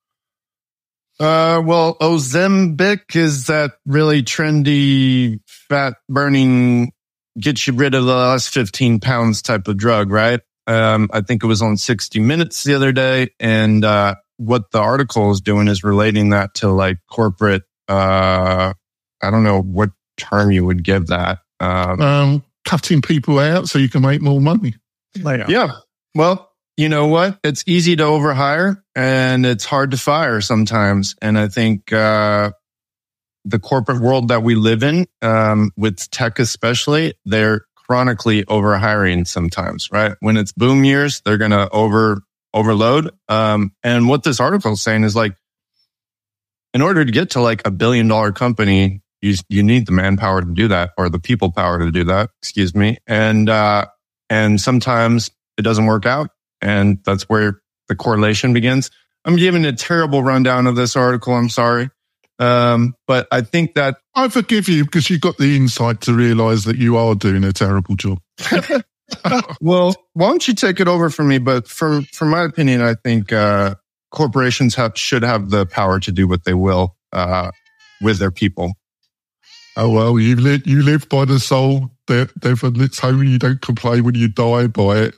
Uh, well, Ozempic is that really trendy, fat-burning, get you rid of the last fifteen pounds type of drug, right? Um, I think it was on sixty minutes the other day. And uh, what the article is doing is relating that to like corporate, uh, I don't know what term you would give that. Um, um, cutting people out so you can make more money. Layoff. Yeah. Well, you know what? It's easy to overhire and it's hard to fire sometimes. And I think uh, the corporate world that we live in, um, with tech especially, they're chronically overhiring sometimes, right? When it's boom years, they're going to over overload. Um, and what this article is saying is like, in order to get to like a billion dollar company, you you need the manpower to do that, or the people power to do that, excuse me. And uh, and sometimes it doesn't work out. And that's where the correlation begins. I'm giving a terrible rundown of this article. I'm sorry. Um, but I think that... I forgive you because you got the insight to realize that you are doing a terrible job. Well, why don't you take it over from me? But from, from my opinion, I think uh, corporations have should have the power to do what they will uh, with their people. Oh, well, you live, you live by the soul, Devon. Let's hope you don't complain when you die by it.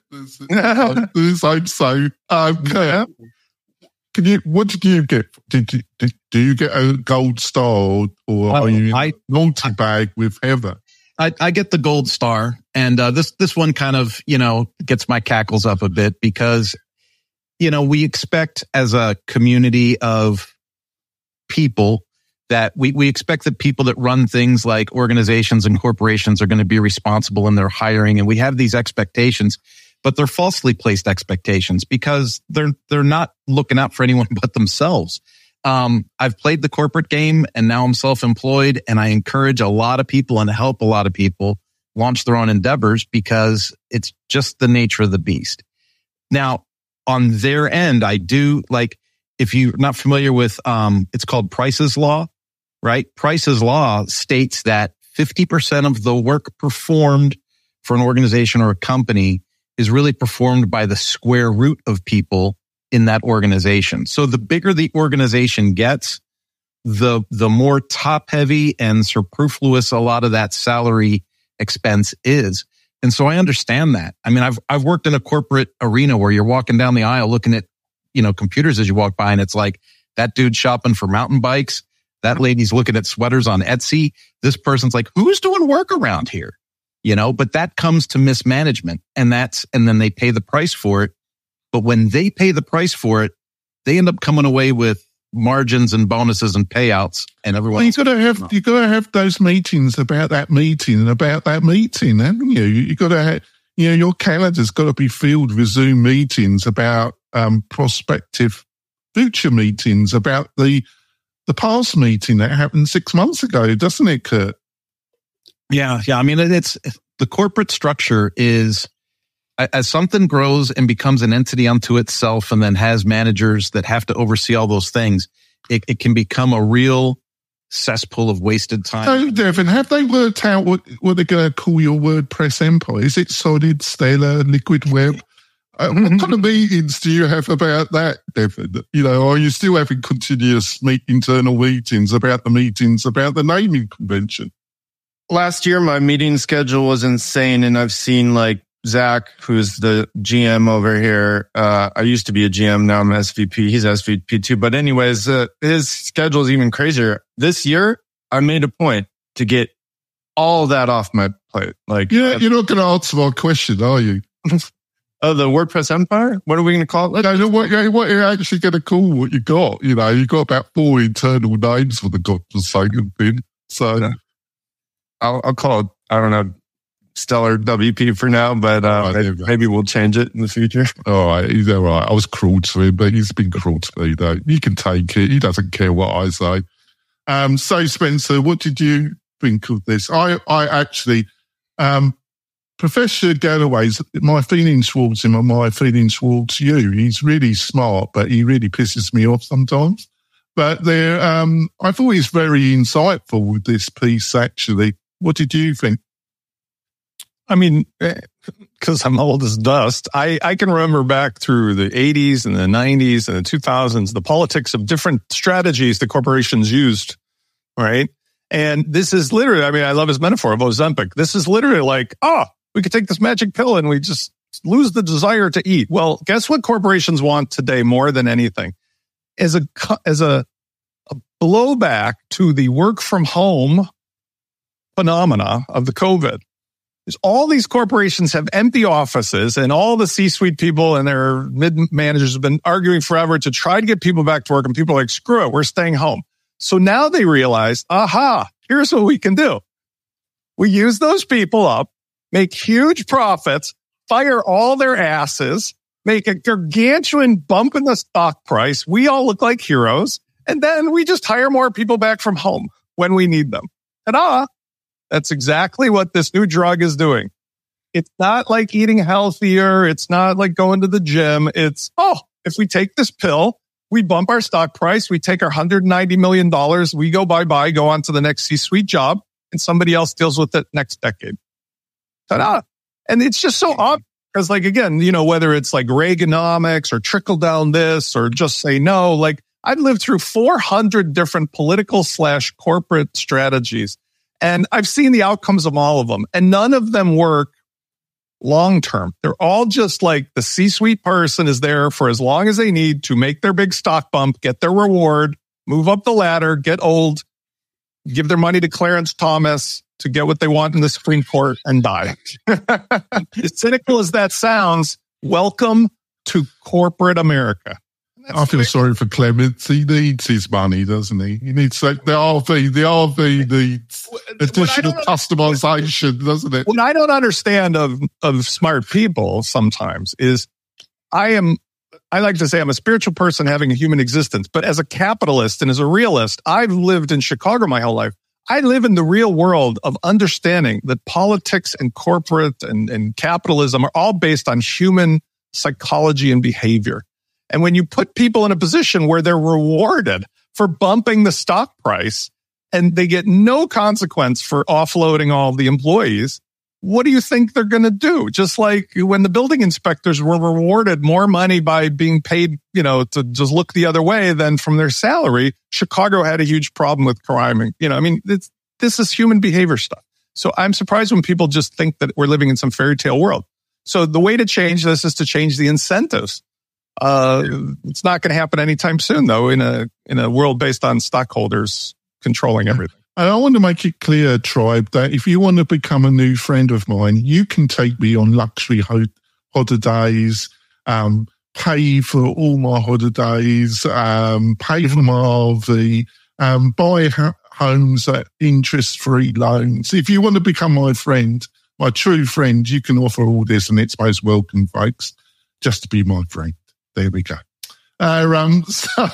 Let's hope so. Um, yeah. Can you, what did you get? Did you, did, do you get a gold star, or well, are you in I, a naughty bag with Heather? I, I get the gold star. And uh, this, this one kind of, you know, gets my cackles up a bit because, you know, we expect as a community of people that we, we expect that people that run things like organizations and corporations are going to be responsible in their hiring. And we have these expectations, but they're falsely placed expectations because they're, they're not looking out for anyone but themselves. Um, I've played the corporate game and now I'm self-employed, and I encourage a lot of people and help a lot of people launch their own endeavors because it's just the nature of the beast. Now, on their end, I do like, if you're not familiar with, um, it's called Price's Law, right? Price's Law states that fifty percent of the work performed for an organization or a company is really performed by the square root of people in that organization. So the bigger the organization gets, the, the more top heavy and superfluous a lot of that salary expense is. And so I understand that. I mean, I've, I've worked in a corporate arena where you're walking down the aisle looking at, you know, computers as you walk by, and it's like that dude's shopping for mountain bikes. That lady's looking at sweaters on Etsy. This person's like, who's doing work around here? You know, but that comes to mismanagement, and that's, and then they pay the price for it. But when they pay the price for it, they end up coming away with margins and bonuses and payouts, and everyone. Well, you got to have you got to have those meetings about that meeting and about that meeting, haven't you? You got to have, you know, your calendar's got to be filled with Zoom meetings about um, prospective future meetings, about the the past meeting that happened six months ago, doesn't it, Kurt? Yeah, yeah. I mean, it's the corporate structure is, as something grows and becomes an entity unto itself and then has managers that have to oversee all those things, it, it can become a real cesspool of wasted time. So, Devon, have they worked out what, what they're going to call your WordPress empire? Is it Solid, Stellar, Liquid Web? Uh, what kind of meetings do you have about that, Devon? You know, are you still having continuous meet, internal meetings about the meetings, about the naming convention? Last year, my meeting schedule was insane, and I've seen like Zach, who's the G M over here. Uh, I used to be a G M. Now I'm S V P. He's S V P too. But anyways, uh, his schedule is even crazier. This year, I made a point to get all that off my plate. Like, yeah, you're not going to answer my question, are you? Oh, the WordPress empire? What are we going to call it? No, no, what, what you're actually going to call what you got. You know, you got about four internal names for the godforsaken thing. So yeah. I'll, I'll call it I don't know, Stellar W P for now, but uh, oh, maybe, maybe we'll change it in the future. All right, he's all right. I was cruel to him, but he's been cruel to me, though. You can take it. He doesn't care what I say. Um, so, Spencer, what did you think of this? I, I actually, um, Professor Galloway's, my feelings towards him are my feelings towards you. He's really smart, but he really pisses me off sometimes. But there, um, I thought he's very insightful with this piece, actually. What did you think? I mean, because I'm old as dust, I, I can remember back through the eighties and the nineties and the two thousands, the politics of different strategies the corporations used, right? And this is literally, I mean, I love his metaphor of Ozempic. This is literally like, oh, we could take this magic pill and we just lose the desire to eat. Well, guess what corporations want today more than anything? As a, as a, a blowback to the work from home phenomena of the COVID. Is all these corporations have empty offices and all the C-suite people and their mid-managers have been arguing forever to try to get people back to work, and people are like, screw it, we're staying home. So now they realize, aha, here's what we can do. We use those people up, make huge profits, fire all their asses, make a gargantuan bump in the stock price. We all look like heroes. And then we just hire more people back from home when we need them. Ta-da! That's exactly what this new drug is doing. It's not like eating healthier. It's not like going to the gym. It's, oh, if we take this pill, we bump our stock price. We take our one hundred ninety million dollars. We go bye-bye, go on to the next C-suite job, and somebody else deals with it next decade. Ta-da. And it's just so obvious. Because, like, again, you know, whether it's like Reaganomics or trickle down this or just say no, like, I've lived through four hundred different political slash corporate strategies. And I've seen the outcomes of all of them, and none of them work long term. They're all just like the C-suite person is there for as long as they need to make their big stock bump, get their reward, move up the ladder, get old, give their money to Clarence Thomas to get what they want in the Supreme Court, and die. As cynical as that sounds, welcome to corporate America. That's I feel great. sorry for Clements. He needs his money, doesn't he? He needs like, the R V, the R V needs additional customization, doesn't it? What I don't understand of, of smart people sometimes is I am, I like to say I'm a spiritual person having a human existence, but as a capitalist and as a realist, I've lived in Chicago my whole life. I live in the real world of understanding that politics and corporate and, and capitalism are all based on human psychology and behavior. And when you put people in a position where they're rewarded for bumping the stock price and they get no consequence for offloading all the employees, what do you think they're going to do? Just like when the building inspectors were rewarded more money by being paid, you know, to just look the other way than from their salary, Chicago had a huge problem with crime. And, you know, I mean, it's, this is human behavior stuff. So I'm surprised when people just think that we're living in some fairy tale world. So the way to change this is to change the incentives. Uh, it's not going to happen anytime soon, though, in a in a world based on stockholders controlling everything. And I want to make it clear, Tribe, that if you want to become a new friend of mine, you can take me on luxury ho- holidays, um, pay for all my holidays, um, pay for my R V, um, buy ha- homes at interest-free loans. If you want to become my friend, my true friend, you can offer all this, and it's most welcome, folks, just to be my friend. There we go. Uh, um, so,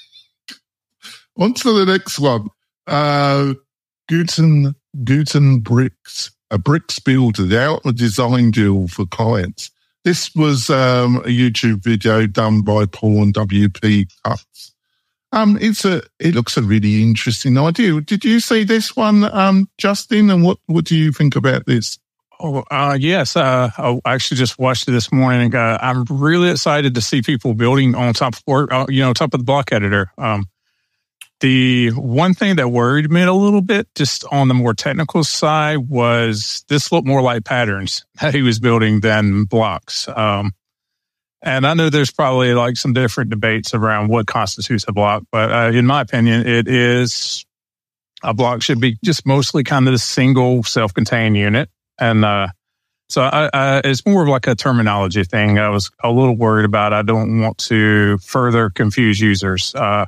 on to the next one. Uh, Guten, Guten Bricks, a bricks builder, the outward design deal for clients. This was um, a YouTube video done by Paul and W P Cuts. Um, it's a, it looks a really interesting idea. Did you see this one, um, Justin? And what, what do you think about this? Oh, uh, yes. Uh, I actually just watched it this morning. Uh, I'm really excited to see people building on top of, or, uh, you know, top of the block editor. Um, the one thing that worried me a little bit, just on the more technical side, was this looked more like patterns that he was building than blocks. Um, and I know there's probably like some different debates around what constitutes a block, but uh, in my opinion, it is a block should be just mostly kind of the single self-contained unit. And uh, so I, I, it's more of like a terminology thing. I was a little worried about. I don't want to further confuse users. Uh,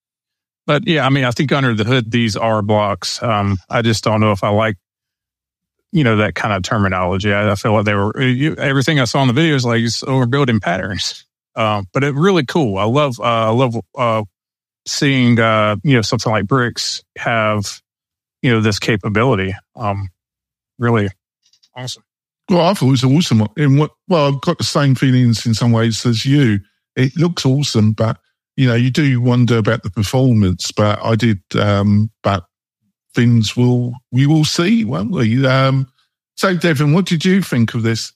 but yeah, I mean, I think under the hood, these are blocks. Um, I just don't know if I like you know, that kind of terminology. I, I feel like they were, you, everything I saw in the video is like, oh, we're building patterns. Um, but it really cool. I love, uh, I love, uh, seeing, uh, you know, something like Bricks have, you know, this capability. Um, really awesome. Well, I thought it was awesome. In what, well, I've got the same feelings in some ways as you. It looks awesome, but, you know, you do wonder about the performance, but I did, um, but things will, we will see, won't we? Um, so, Devin, what did you think of this?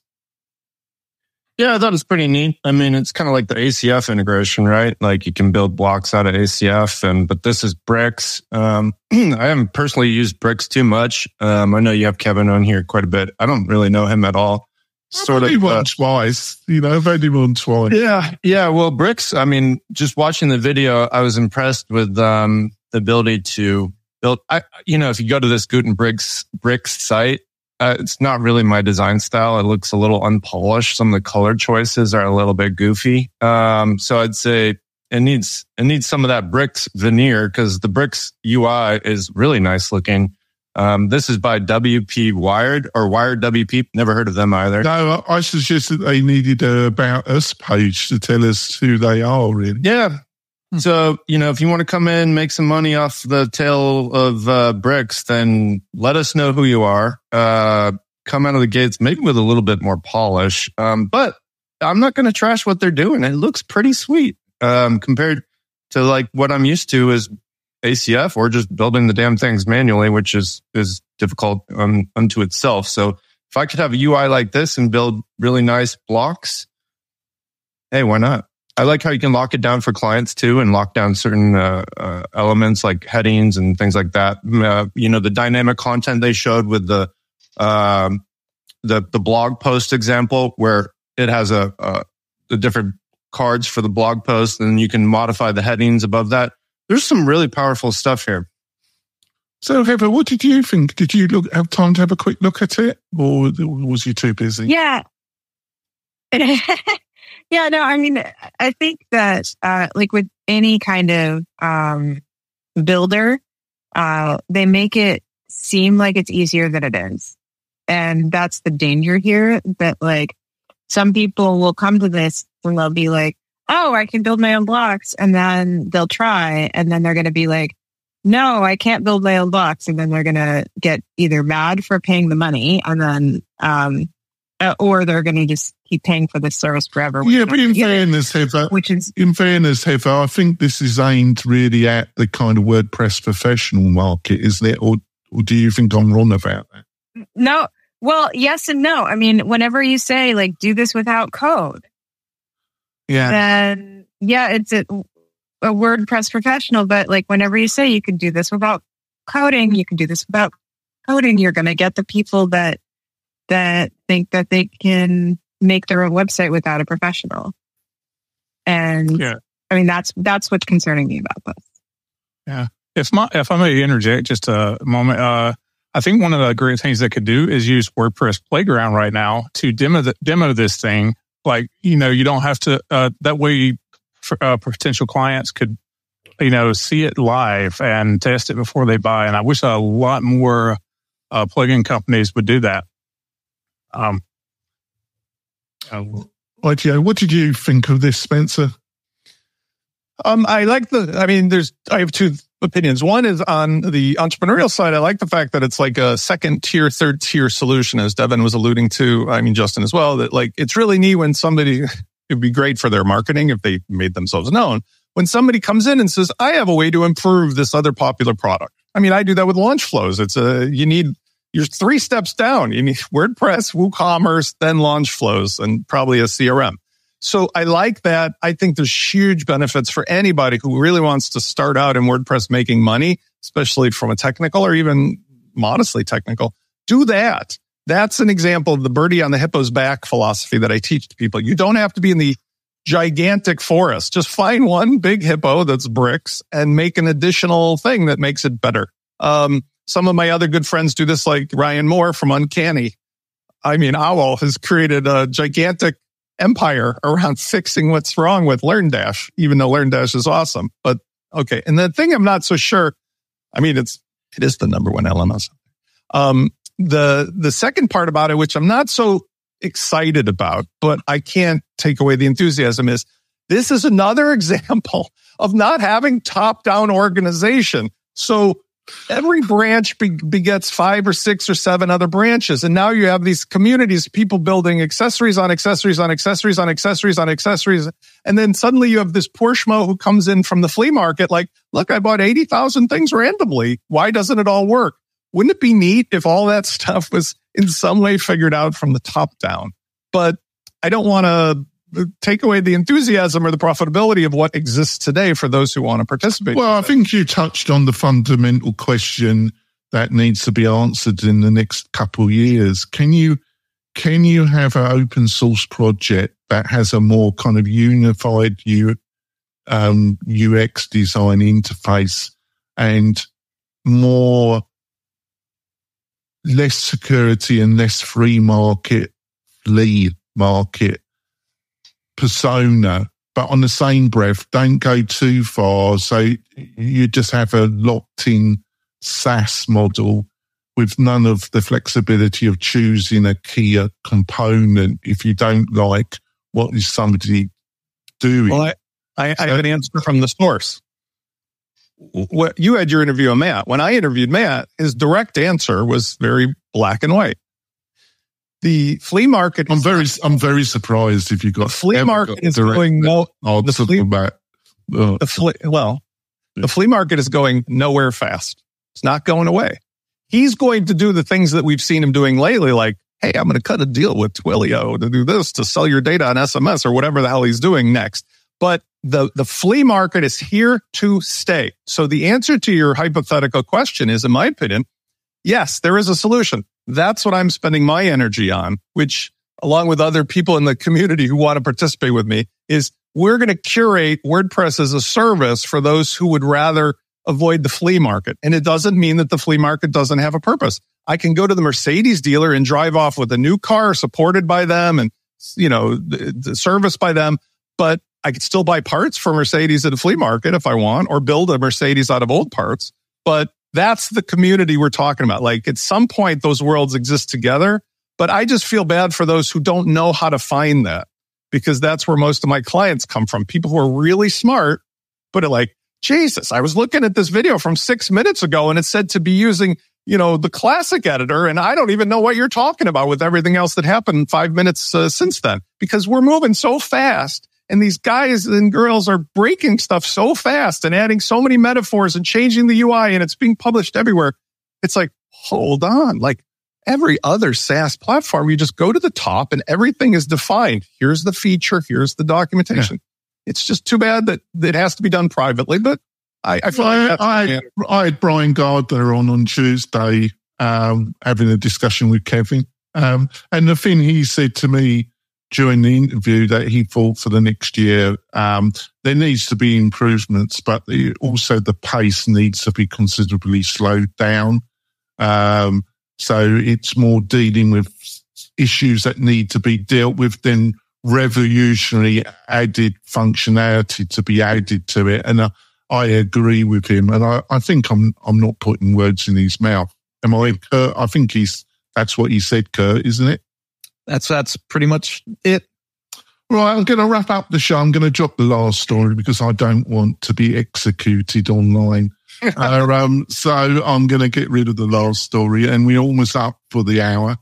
Yeah, I thought it was pretty neat. I mean, it's kind of like the A C F integration, right? Like you can build blocks out of A C F, and but this is Bricks. Um, I haven't personally used Bricks too much. Um, I know you have Kevin on here quite a bit. I don't really know him at all. Sort I've of only uh, one twice, you know, I've only one twice. Yeah, yeah. Well, Bricks. I mean, just watching the video, I was impressed with um, the ability to build. I, you know, if you go to this Gutenberg's Bricks site. Uh, it's not really my design style. It looks a little unpolished. Some of the color choices are a little bit goofy. Um, so I'd say it needs it needs some of that Bricks veneer because the Bricks U I is really nice looking. Um, this is by W P Wired or Wired W P. Never heard of them either. No, I suggested they needed a About Us page to tell us who they are, really. Yeah. So, you know, if you want to come in, make some money off the tail of uh, Bricks, then let us know who you are. Uh, come out of the gates, maybe with a little bit more polish. Um, but I'm not going to trash what they're doing. It looks pretty sweet um, compared to like what I'm used to is A C F or just building the damn things manually, which is is difficult um, unto itself. So if I could have a U I like this and build really nice blocks, hey, why not? I like how you can lock it down for clients too and lock down certain uh, uh, elements like headings and things like that. Uh, you know, the dynamic content they showed with the um, the the blog post example where it has a, a the different cards for the blog post and you can modify the headings above that. There's some really powerful stuff here. So, Heather, what did you think? Did you look have time to have a quick look at it, or was you too busy? Yeah. Yeah, no, I mean, I think that, uh, like with any kind of, um, builder, uh, they make it seem like it's easier than it is. And that's the danger here that like some people will come to this and they'll be like, oh, I can build my own blocks. And then they'll try and then they're going to be like, no, I can't build my own blocks. And then they're going to get either mad for paying the money and then, um, Uh, or they're going to just keep paying for this service forever. Yeah, but in fairness, Heather, which is in fairness, Heather, I think this is aimed really at the kind of WordPress professional market, isn't it? Or, or do you think I'm wrong about that? No. Well, yes and no. I mean, whenever you say like do this without code, yeah, then yeah, it's a, a WordPress professional. But like whenever you say you can do this without coding, you can do this without coding, you're going to get the people that. that think that they can make their own website without a professional. And yeah. I mean, that's, that's what's concerning me about this. Yeah. If my, if I may interject just a moment, uh, I think one of the great things they could do is use WordPress Playground right now to demo the, demo this thing. Like, you know, you don't have to, uh, that way uh, potential clients could, you know, see it live and test it before they buy. And I wish a lot more uh, plugin companies would do that. Um, uh, what, yeah, what did you think of this, Spencer? Um, I like the, I mean, there's, I have two opinions. One is on the entrepreneurial side. I like the fact that it's like a second tier, third tier solution, as Devin was alluding to. I mean, Justin as well, that like, it's really neat when somebody, it'd be great for their marketing if they made themselves known. When somebody comes in and says, I have a way to improve this other popular product. I mean, I do that with launch flows. It's a, you need, you're three steps down. You need WordPress, WooCommerce, then launch flows, and probably a C R M. So I like that. I think there's huge benefits for anybody who really wants to start out in WordPress making money, especially from a technical or even modestly technical. Do that. That's an example of the birdie on the hippo's back philosophy that I teach to people. You don't have to be in the gigantic forest. Just find one big hippo that's bricks and make an additional thing that makes it better. Um, Some of my other good friends do this, like Ryan Moore from Uncanny. I mean, Owl has created a gigantic empire around fixing what's wrong with LearnDash, even though LearnDash is awesome. But okay. And the thing I'm not so sure, I mean, it's, it is the number one L M S. Um, the the second part about it, which I'm not so excited about, but I can't take away the enthusiasm, is this is another example of not having top-down organization. So every branch be- begets five or six or seven other branches. And now you have these communities, people building accessories on accessories on accessories on accessories on accessories. And then suddenly you have this poor schmo who comes in from the flea market like, look, I bought eighty thousand things randomly. Why doesn't it all work? Wouldn't it be neat if all that stuff was in some way figured out from the top down? But I don't want to take away the enthusiasm or the profitability of what exists today for those who want to participate. Well, I think you touched on the fundamental question that needs to be answered in the next couple of years. Can you can you have an open source project that has a more kind of unified U, um, U X design interface and more less security and less free market, flea market persona, but on the same breath, don't go too far. So you just have a locked-in SaaS model with none of the flexibility of choosing a key component if you don't like what is somebody doing. Well, I, I, I have an answer from the source. What you had your interview with Matt. When I interviewed Matt, his direct answer was very black and white. The flea market. I'm very, I'm very surprised if you got the flea market is going no. Oh, the flea, about, oh. the flea, well, the flea market is going nowhere fast. It's not going away. He's going to do the things that we've seen him doing lately, like, hey, I'm going to cut a deal with Twilio to do this, to sell your data on S M S or whatever the hell he's doing next. But the, the flea market is here to stay. So the answer to your hypothetical question is, in my opinion, yes, there is a solution. That's what I'm spending my energy on, which, along with other people in the community who want to participate with me, is we're going to curate WordPress as a service for those who would rather avoid the flea market. And it doesn't mean that the flea market doesn't have a purpose. I can go to the Mercedes dealer and drive off with a new car supported by them and, you know, the, the service by them, but I could still buy parts for Mercedes at a flea market if I want, or build a Mercedes out of old parts. But that's the community we're talking about. Like, at some point, those worlds exist together. But I just feel bad for those who don't know how to find that, because that's where most of my clients come from. People who are really smart, but are like, Jesus, I was looking at this video from six minutes ago and it said to be using, you know, the classic editor. And I don't even know what you're talking about with everything else that happened five minutes uh, since then, because we're moving so fast. And these guys and girls are breaking stuff so fast and adding so many metaphors and changing the U I, and it's being published everywhere. It's like, hold on. Like every other SaaS platform, you just go to the top and everything is defined. Here's the feature. Here's the documentation. Yeah. It's just too bad that it has to be done privately. But I, I feel I, like I, I had Brian Gardner on on Tuesday um, having a discussion with Kevin. Um, and the thing he said to me during the interview that he thought for the next year, um, there needs to be improvements, but the, also the pace needs to be considerably slowed down. Um, so it's more dealing with issues that need to be dealt with than revolutionary added functionality to be added to it. And uh, I agree with him. And I, I think I'm I'm not putting words in his mouth. Am I, Kurt? I think he's that's what he said, Kurt, isn't it? That's that's pretty much it. Right, I'm going to wrap up the show. I'm going to drop the last story because I don't want to be executed online. uh, um, so I'm going to get rid of the last story, and we're almost up for the hour.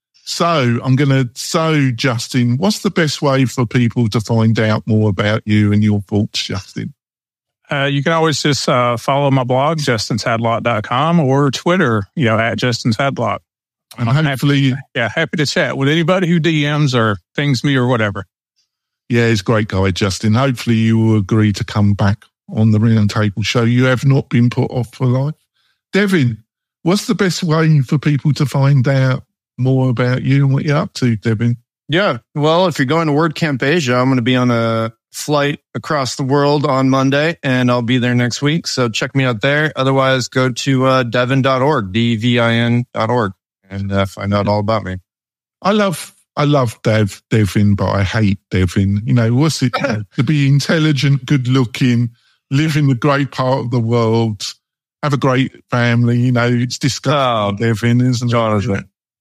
So I'm going to, so Justin, what's the best way for people to find out more about you and your thoughts, Justin? Uh, you can always just uh, follow my blog, justin tadlock dot com, or Twitter, you know, at Justin Tadlock. And I'm hopefully, happy, yeah, happy to chat with anybody who D Ms or pings me or whatever. Yeah, he's a great guy, Justin. Hopefully you will agree to come back on the Round Table Show. You have not been put off for life. Devin, what's the best way for people to find out more about you and what you're up to, Devin? Yeah, well, if you're going to WordCamp Asia, I'm going to be on a flight across the world on Monday, and I'll be there next week. So check me out there. Otherwise, go to uh, devin dot org, D V I N dot org, and uh, find out all about me. I love I love Dev, Devin, but I hate Devin. You know, what's it uh, to be intelligent, good looking, live in a great part of the world, have a great family. You know, it's disgusting, oh, Devin, isn't Jonathan. it?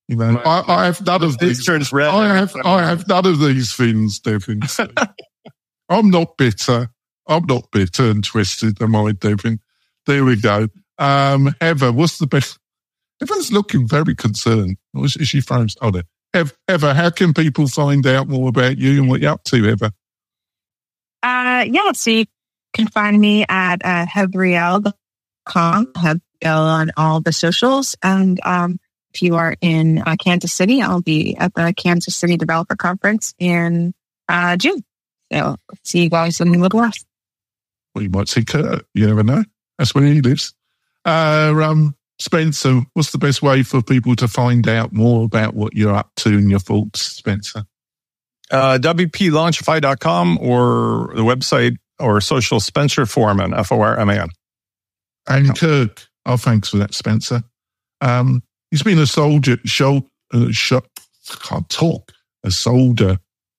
You know, I, I have none of these. turns red. I have, I have none of these things, Devin. So. I'm not bitter. I'm not bitter and twisted, am I, Devin? There we go. Um, Heather, what's the best? Everyone's looking very concerned. Is she frozen? Oh, there. Heather, how can people find out more about you and what you're up to, Heather? Uh, yeah, so you can find me at uh, hebriel dot com, Hebriel on all the socials. And um, if you are in uh, Kansas City, I'll be at the Kansas City Developer Conference in uh, June. So see you guys in the Midwest. Well, you might see Kurt. You never know. That's where he lives. Uh, um, Spencer, what's the best way for people to find out more about what you're up to and your thoughts, Spencer? Uh, W P launchify dot com or the website or social Spencer Foreman, F O R M A N. And Kirk, oh, thanks for that, Spencer. Um, he's been a soldier, show, uh, show, can't talk, a soldier.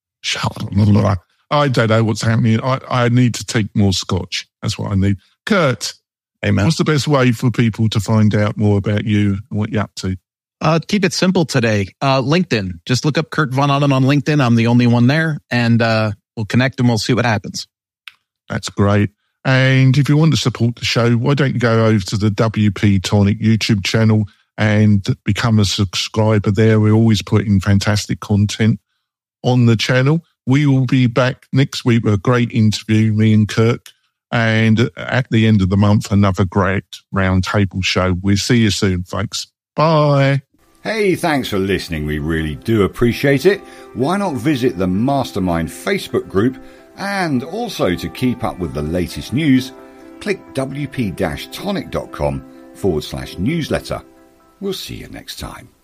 I don't know what's happening. I, I need to take more scotch. That's what I need. Kurt, Amen. What's the best way for people to find out more about you and what you're up to? Uh, keep it simple today. Uh, LinkedIn. Just look up Kurt Von Otten on LinkedIn. I'm the only one there, and uh, we'll connect and we'll see what happens. That's great. And if you want to support the show, why don't you go over to the W P Tonic YouTube channel and become a subscriber there. We're always putting fantastic content on the channel. We will be back next week with a great interview, me and Kirk. And at the end of the month, another great roundtable show. We'll see you soon, folks. Bye. Hey, thanks for listening. We really do appreciate it. Why not visit the Mastermind Facebook group? And also to keep up with the latest news, click W P tonic dot com forward slash newsletter. We'll see you next time.